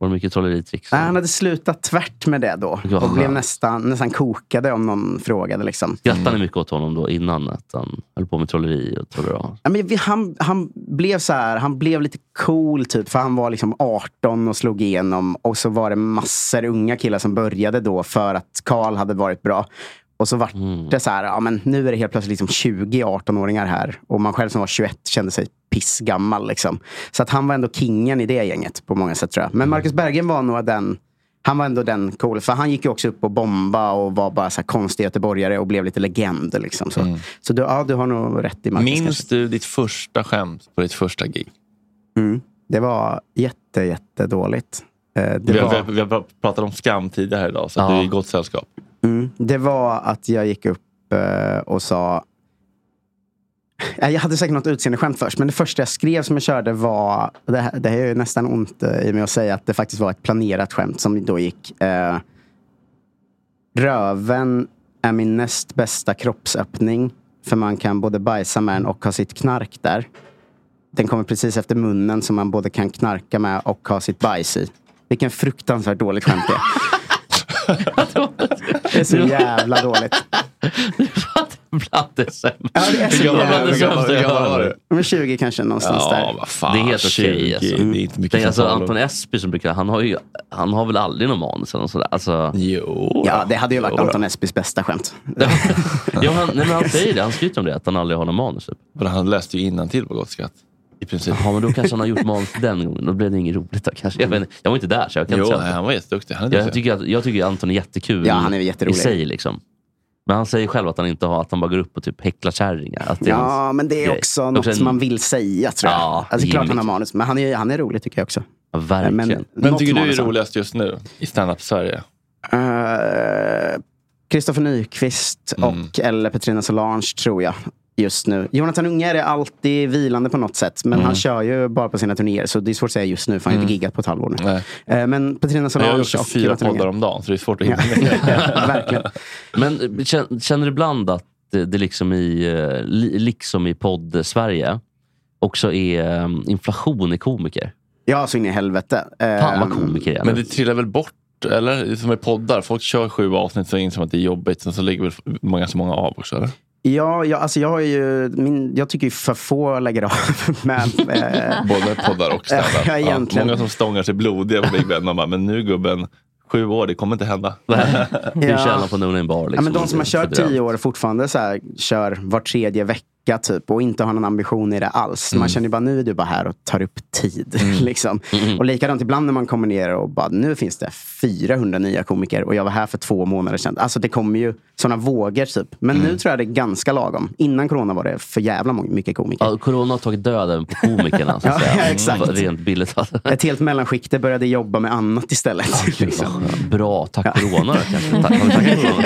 S9: Var det mycket trolleritricks?
S17: Nej, han hade slutat tvärt med det då.
S9: Ja.
S17: Och blev nästan, nästan kokade om någon frågade. Liksom.
S9: Skrattade ni mycket åt honom då innan att han höll på med trolleri och trollera?
S17: Ja, men vi, han, han blev så här, han blev lite cool typ. För han var liksom arton och slog igenom. Och så var det massor unga killar som började då för att Carl hade varit bra. Och så var mm. det så här, ja men nu är det helt plötsligt liksom tjugo arton-åringar här. Och man själv som var tjugoett kände sig pissgammal liksom. Så att han var ändå kingen i det gänget på många sätt tror jag. Men Marcus Berggren var nog den, han var ändå den cool. För han gick ju också upp och bomba och var bara så här konstig göteborgare och blev lite legend liksom. Så, mm. så du, ja, du har nog rätt i Marcus.
S2: Minns
S17: kanske.
S2: du ditt första skämt på ditt första gig?
S17: Mm. Det var jätte, jätte dåligt. Det
S2: vi,
S17: var...
S2: vi, vi har pratat om skam tidigare idag så ja. att du är i gott sällskap.
S17: Mm. Det var att jag gick upp uh, och sa... Jag hade säkert något utseendeskämt först. Men det första jag skrev som jag körde var... Det, här, det är ju nästan ont uh, i mig att säga att det faktiskt var ett planerat skämt som då gick... Uh, Röven är min näst bästa kroppsöppning. För man kan både bajsa med den och ha sitt knark där. Den kommer precis efter munnen som man både kan knarka med och ha sitt bajs i. Vilken fruktansvärt dåligt skämt det är. Det är så jävla dåligt.
S9: Bland det sämsta.
S17: Ja, det är så jävla
S9: sämsta.
S17: Men tjugo kanske någonstans
S2: ja,
S17: där.
S2: Vad fan,
S9: det är helt okej. Alltså.
S2: Det är inte mycket
S9: det är alltså Anton Esby som brukar, han har ju han har väl aldrig någon manus eller sådär. Alltså,
S2: jo.
S17: Ja, det hade ju varit jo, Anton Esbys bästa skämt.
S9: ja, han, nej, men han säger det, han skryter om det att han aldrig har någon manus.
S2: Men han läste ju innantill på Gott Skratt. I princip.
S9: Ja, men då kanske han har gjort manus den gången. Då blev det inget roligt då, kanske. Jag, vet, jag var inte där så jag kan
S2: jo,
S9: inte
S2: säga. Han var jätteduktig. Han är
S9: jag, tycker att, jag tycker att Anton är jättekul.
S17: Ja, han är jätterolig.
S9: I sig liksom. Men han säger själv att han inte har, att han bara går upp och typ häcklar kärringar. Att det
S17: ja,
S9: hans,
S17: men det är också det, något en, man vill säga tror jag. Ja, alltså, det är klart han har manus. Men han är, han är rolig tycker jag också.
S9: Ja, verkligen.
S2: Men, men tycker du är roligast just nu i stand-up Sverige?
S17: Kristoffer uh, Nyqvist mm. och eller Petrina Solange tror jag. Just nu. Jonathan Unge är alltid vilande på något sätt. Men mm. han kör ju bara på sina turnéer. Så det är svårt att säga just nu. För han har inte giggat på ett halvår nu. Nej. Men Petrina Solange
S2: jag har också fyra poddar om dagen. Så det är svårt att hinna
S17: med. Verkligen.
S9: Men känner du ibland att det, det liksom i liksom i podd-Sverige också är inflation i komiker?
S17: Ja, så in i helvete.
S9: Fan vad komiker är.
S2: Men det trillar väl bort? Eller som är poddar. Folk kör sju avsnitt så inser att det är jobbigt. Sen så ligger väl många så många av också, eller?
S17: Ja, jag, alltså jag har ju min, jag tycker ju för få lägger av med, eh,
S2: både poddar och stand-up.
S17: Ja, egentligen.
S2: Ja, många som stångar sig blodiga på Big Ben och bara, men nu gubben, sju år, det kommer inte hända.
S9: Du tjänar på någon bar liksom.
S17: Ja, men de som har kört tio år fortfarande så här, kör var tredje vecka typ och inte har någon ambition i det alls. Mm. Man känner ju bara, nu är du bara här och tar upp tid. Mm. liksom. Mm. Och likadant ibland när man kommer ner och bara, nu finns det fyrahundra nya komiker och jag var här för två månader sedan. Alltså det kommer ju sådana vågor typ. Men mm. nu tror jag det är ganska lagom. Innan corona var det för jävla mycket komiker.
S9: Ja, corona har tagit döden på komikerna. Så att
S17: ja,
S9: säga.
S17: Ja, exakt.
S9: Rent billigt.
S17: Ett helt mellanskikte började jobba med annat istället. Ja, liksom.
S9: Bra, tack ja. corona. Tack, tack, tack corona.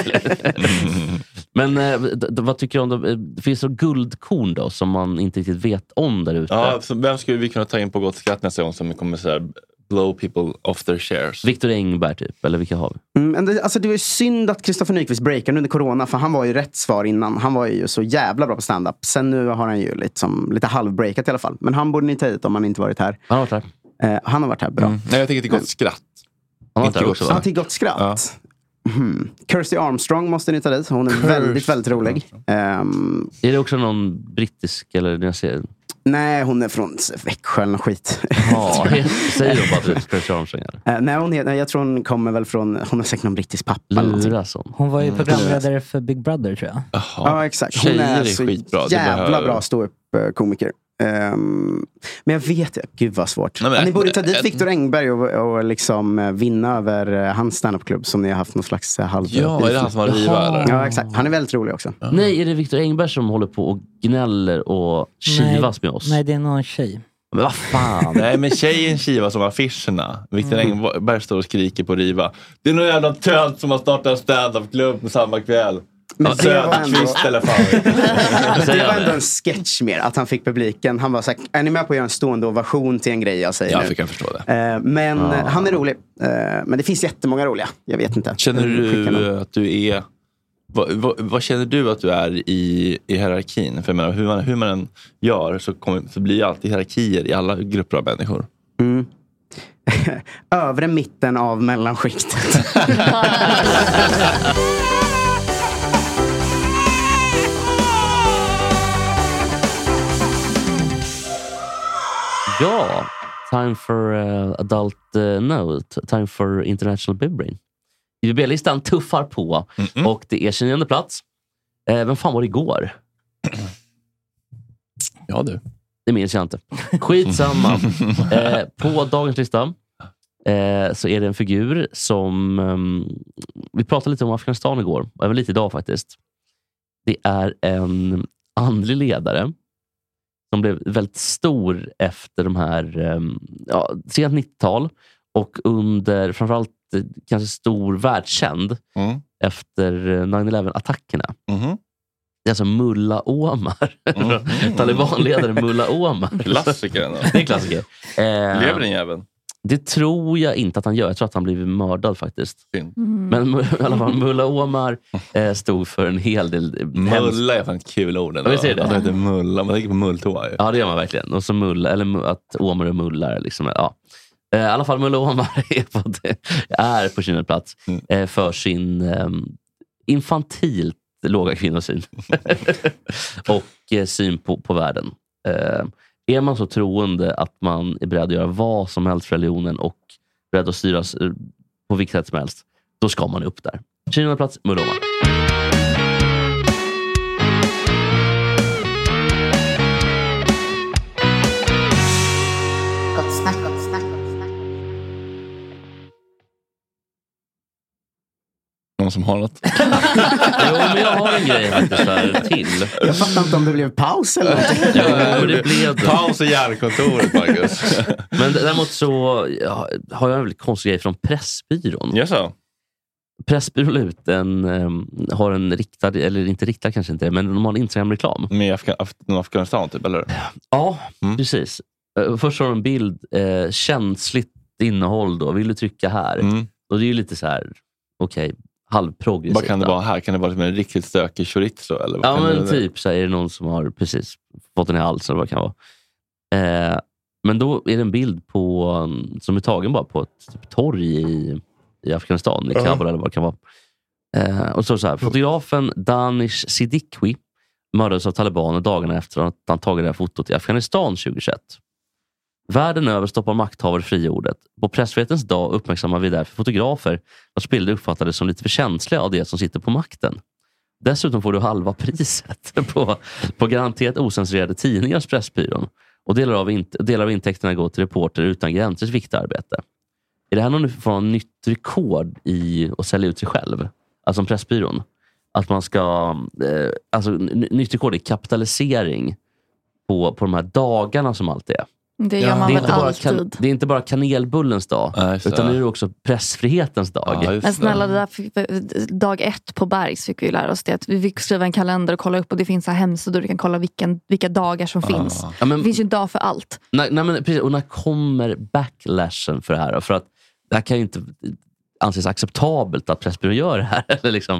S9: Men eh, d- d- vad tycker du om det? Det finns så guldkorn då som man inte riktigt vet om där ute.
S2: Ja, så vem skulle vi kunna ta in på Gott Skratt nästa gång som kommer så här blow people off their shares?
S9: Viktor Engberg typ, eller vilka har vi?
S17: Mm, det, alltså det var ju synd att Kristoffer Nyqvist breakade under corona, för han var ju rätt svar innan. Han var ju så jävla bra på stand-up. Sen nu har han ju lite, som, lite halvbreakat i alla fall. Men han borde ni ta hit om han inte varit här.
S9: Han har varit
S17: här. Eh, han har varit här, bra. Mm.
S2: Nej, jag tycker det är Gott Skratt.
S9: Han har varit här också, va?
S17: Ja, till Gott Skratt. Ja. Hmm. Kirsty Armstrong måste ni ta dit. Hon är väldigt, väldigt rolig. Um,
S9: är det också någon brittisk eller när jag ser...
S17: Nej, hon är från Växjö eller skit.
S9: Ja, säger hon bara att Kirsty Armstrong
S17: uh, nej, hon är, nej, jag tror hon kommer väl från, hon har säkert någon brittisk pappa.
S1: Hon var ju programledare för Big Brother tror jag.
S17: Aha. Ja, exakt. Hon är, är så skitbra. Jävla behöver... bra stå-upp-komiker. Um, men jag vet, gud vad svårt. Nej, men, ni borde ta dit Viktor Engberg och, och liksom vinna över hans stand-up-klubb som ni har haft någon slags halv.
S2: Ja, är det han som har riva eller?
S17: Ja, exakt. Han är väldigt rolig också.
S9: Ja. Nej, är det Viktor Engberg som håller på och gnäller och kivas med oss?
S1: Nej, det är någon tjej.
S9: Men vad fan?
S2: Nej, men tjejen kivas som affischerna. Viktor mm. Engberg står och skriker på riva. Det är någon jävla tönt som har startat en stand-up-klubb med samma kväll.
S17: Men det var, ändå...
S2: eller
S17: det var ändå en sketch mer. Att han fick publiken. Han var så här, är ni med på att göra en stående ovation till en grej jag säger
S2: ja,
S17: nu?
S2: Jag fick jag förstå det.
S17: uh, Men ah. han är rolig. uh, Men det finns jättemånga roliga. Jag vet inte.
S2: Känner du att du är vad, vad, vad känner du att du är i, i hierarkin? För jag menar, hur, man, hur man än gör så, kommer, så blir det alltid hierarkier i alla grupper av människor.
S17: Mm. övre mitten av mellanskiktet.
S9: Ja, time for uh, adult uh, note. Time for international bibbering. I V B-listan tuffar på. Mm-mm. Och det är tjugonionde plats. Eh, vem fan var det igår?
S2: Ja du.
S9: Det minns jag inte. Skitsamma. eh, på dagens lista eh, så är det en figur som um, vi pratade lite om Afghanistan igår. Och även lite idag faktiskt. Det är en andlig ledare som blev väldigt stor efter de här um, ja, sent nittiotal och under framförallt kanske stor världskänd mm. efter nine eleven-attackerna. Mm. Det är alltså Mullah Omar. Mm. Talibanledare Mullah Omar.
S2: Klassiker ändå.
S9: Det är klassiker.
S2: Eh, Lever den jäveln?
S9: Det tror jag inte att han gör. Jag tror att han blivit mördad faktiskt. Mm. Men i alla fall Mullah Omar eh, stod för en hel del...
S2: Mulla är fan ett kul ord.
S9: Ja, det?
S2: Att det heter Mulla. Man tänker på mulltoa.
S9: Ja, det gör man verkligen. Och så Mulla, eller att Omar och Mullar liksom. Ja. Eh, I alla fall Mullah Omar är på, är på sin plats mm. eh, för sin eh, infantilt låga kvinnosyn och eh, syn på, på världen. Eh, är man så troende att man är beredd att göra vad som helst för religionen och beredd att styras eh, på vilket sätt som helst, då ska man upp där. tjugonde plats, Mullah Omar.
S16: Gott snack, gott snack.
S2: Någon som har något?
S9: Jo, men jag har en grej faktiskt här till.
S17: Jag fattar inte om det blev paus eller någonting.
S9: Ja, det blev det.
S2: Paus i järnkontoret, Marcus.
S9: Men däremot så ja, har jag en väldigt konstig grej från Pressbyrån.
S2: Yes, so.
S9: Pressbyrån ut en, um, har en riktad, eller inte riktad kanske inte, men de har en Instagram-reklam.
S2: Med Afga- Af- Afghanistan typ, eller?
S9: Ja, mm. precis. Uh, först har de en bild, uh, känsligt innehåll då. Vill du trycka här? Mm. Och det är ju lite så här, okej, okay, halvprogressivt.
S2: Vad kan det vara här? Kan det vara en riktigt stökig chorizo? Eller vad
S9: ja, men
S2: det...
S9: typ så är det någon som har precis fått den i halsen eller vad det kan vara. Uh, men då är det en bild på, som är tagen bara på ett typ, torg i i Afghanistan, i Kabul uh-huh. eller vad det kan vara. Eh, och så så här, fotografen Danish Siddiqui mördades av talibaner dagarna efter att han tagit det här fotot i Afghanistan tjugohundratjugoett. Världen över stoppar makthavare friordet. På pressfrihetens dag uppmärksammar vi därför fotografer att bilder uppfattades som lite för känsliga av det som sitter på makten. Dessutom får du halva priset på, på garanterat ocensurerade tidningars Pressbyrån. Och delar av, in, delar av intäkterna går till Reporter utan gränsers viktiga arbete. Är det här någon form av nytt rekord i att sälja ut sig själv? Alltså som Pressbyrån. Att man ska... Eh, alltså n- nytt rekord i kapitalisering på, på de här dagarna som allt är.
S11: Det gör ja. man
S9: det
S11: väl alltid.
S9: Kan, det är inte bara kanelbullens dag. Ja, utan nu är det också pressfrihetens dag.
S11: Ja, men snälla, det där fick, dag ett på Bergs fick vi lära oss det. Att vi fick skriva en kalender och kolla upp. Och det finns här hemsidor du kan kolla vilken, vilka dagar som ja. finns. Ja, men, det finns ju en dag för allt.
S9: Nej, nej, men, precis, och när kommer backlashen för det här? För att det här kan ju inte anses acceptabelt att Pressbyrån gör det här. Eller liksom,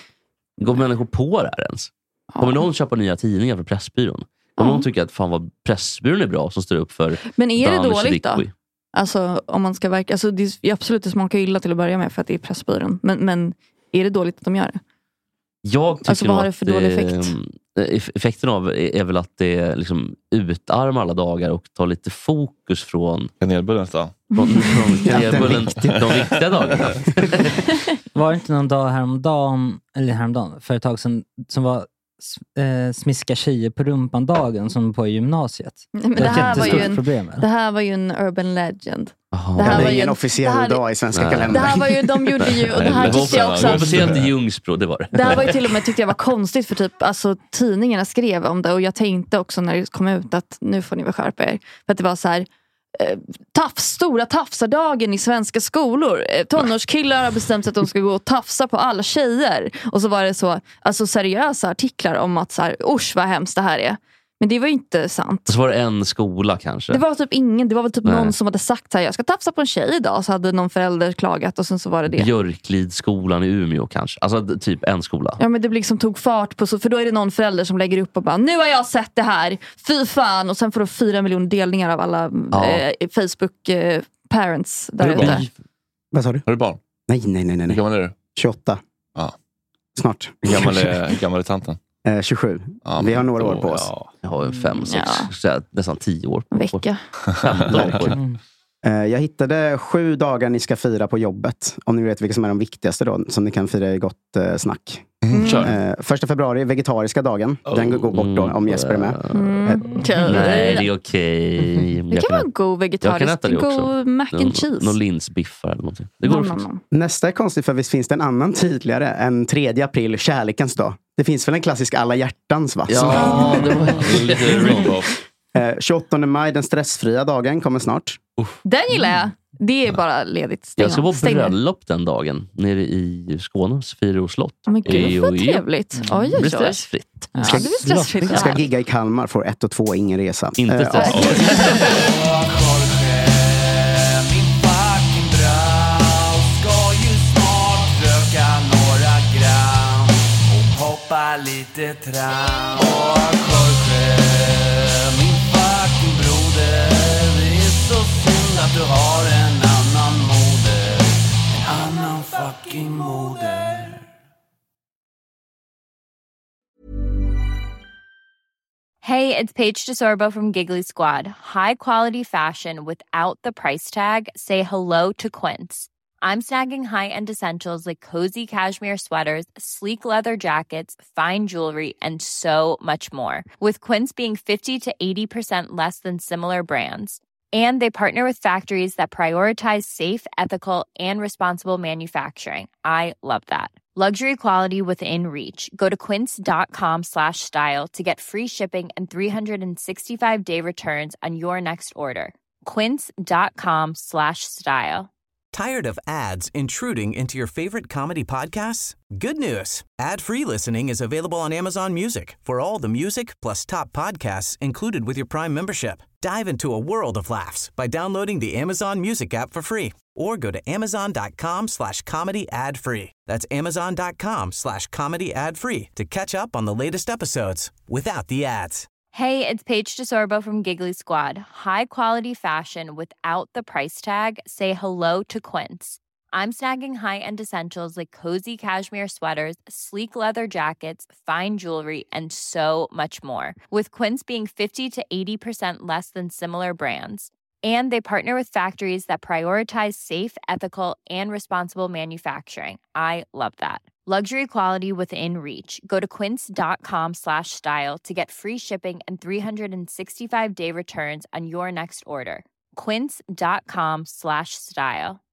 S9: går människor på det här ens? Kommer ja. någon köpa nya tidningar för Pressbyrån? Om ja. någon tycker att fan vad Pressbyrån är bra som står upp för
S11: men är det dåligt
S9: Siddiqui.
S11: Då? Alltså om man ska verka, alltså det är absolut det smakar illa till att börja med för att det är Pressbyrån. Men, men är det dåligt att de gör det?
S9: Jag tycker
S11: alltså vad har det för dålig effekt?
S9: Effekten av är väl att det liksom utarmar alla dagar och tar lite fokus från
S2: kanelbullens dag.
S9: Från, från kanelbullen, de viktiga dagarna.
S1: Var det inte någon dag häromdagen, eller häromdagen, för ett tag sedan, som var eh, smiska tjejer på rumpan-dagen som på gymnasiet?
S11: Men det, det, här var ju en, problem, det här var ju en urban legend.
S17: Aha. Det här det var ju en officiell här, dag i svenska nej. kalendern.
S11: Det här var ju, de gjorde ju, och det här tyckte jag också.
S9: Officiellt i Ljungsbro, det var det.
S11: Det här var ju till och med, tyckte jag var konstigt för typ, alltså tidningarna skrev om det och jag tänkte också när det kom ut att nu får ni väl skärpa er. För att det var så här, eh, tafs, stora tafsardagen i svenska skolor. Eh, tonårskillar har bestämt sig att de ska gå och tafsa på alla tjejer. Och så var det så, alltså seriösa artiklar om att så här, usch vad hemskt det här är. Men det var ju inte sant.
S9: Så var det en skola kanske.
S11: Det var typ ingen, det var väl typ Nej. någon som hade sagt så här, jag ska tafsa på en tjej idag. Så hade någon förälder klagat och sen så var det det.
S9: Björklidskolan i Umeå kanske. Alltså typ en skola.
S11: Ja men det liksom tog fart på så, för då är det någon förälder som lägger upp och bara, nu har jag sett det här, fy fan. Och sen får du fyra miljoner delningar av alla ja. eh, Facebook eh, parents där ute.
S17: Vad sa du?
S2: Har du barn?
S17: Nej, nej, nej. nej.
S2: Hur gammal är du?
S17: tjugoåtta.
S2: Ja.
S17: Snart.
S2: Hur gammal är, hur gammal är tanten?
S17: Eh, tjugosju.
S2: Ja,
S17: vi har några år på oss.
S2: Ja.
S9: Jag har fem, sex,
S11: Ja.
S9: nästan tio år.
S11: En vecka.
S9: femton.
S17: Eh, jag hittade sju dagar ni ska fira på jobbet. Om ni vet vilka som är de viktigaste då. Som ni kan fira i gott eh, snack.
S2: Mm.
S17: Eh, första februari, vegetariska dagen.
S2: Oh.
S17: Den går bort då om Jesper är med.
S11: Mm.
S17: Eh,
S9: Nej, det är okej.
S11: Det kan vara en god vegetarisk.
S9: Jag kan äta det också.
S11: God mac and
S9: Någon-
S11: cheese.
S9: Någon linsbiffar eller någonting. Det går
S11: Nom,
S9: att
S11: nom,
S9: fixa.
S11: nom.
S17: Nästa är konstigt för visst finns det en annan tydligare än tredje april, kärlekens dag. Det finns väl en klassisk alla hjärtans va?
S9: Ja, det var
S2: Lite ring-off.
S17: Eh, tjugoåttonde maj, den stressfria dagen, kommer snart.
S11: Den gillar jag. Det är bara ledigt. Stäng
S9: Jag ska
S11: av.
S9: på
S11: Stäng ner.
S9: bröllop den dagen nere i Skåne, Firo slott.
S11: Men gud
S9: Ej,
S11: vad
S9: oj, oj.
S11: trevligt. Oj, oj,
S9: Det blir
S11: oj.
S9: stressfritt.
S11: Ja, det blir stressfritt.
S17: Jag ska
S11: Ja.
S17: gigga i Kalmar, får ett och två, ingen resa.
S9: Inte
S17: Eh,
S9: stress.
S16: Min fucking brau ska ju snart röka några gram och hoppa lite tram. Och Jorge, min fucking broder, det är så synd att du har en annan moder, en annan fucking moder.
S18: Hey, it's Paige DeSorbo from Giggly Squad. High quality fashion without the price tag. Say hello to Quince. I'm snagging high-end essentials like cozy cashmere sweaters, sleek leather jackets, fine jewelry, and so much more. With Quince being fifty to eighty percent less than similar brands. And they partner with factories that prioritize safe, ethical, and responsible manufacturing. I love that. Luxury quality within reach. Go to quince.com slash style to get free shipping and three sixty-five day returns on your next order. Quince.com slash style.
S15: Tired of ads intruding into your favorite comedy podcasts? Good news. Ad-free listening is available on Amazon Music for all the music plus top podcasts included with your Prime membership. Dive into a world of laughs by downloading the Amazon Music app for free or go to amazon.com slash comedy ad free. That's amazon.com slash comedy ad free to catch up on the latest episodes without the ads.
S18: Hey, it's Paige DeSorbo from Giggly Squad. High quality fashion without the price tag. Say hello to Quince. I'm snagging high-end essentials like cozy cashmere sweaters, sleek leather jackets, fine jewelry, and so much more. With Quince being fifty to eighty percent less than similar brands. And they partner with factories that prioritize safe, ethical, and responsible manufacturing. I love that. Luxury quality within reach. Go to quince.com slash style to get free shipping and three sixty-five day returns on your next order. Quince.com slash style.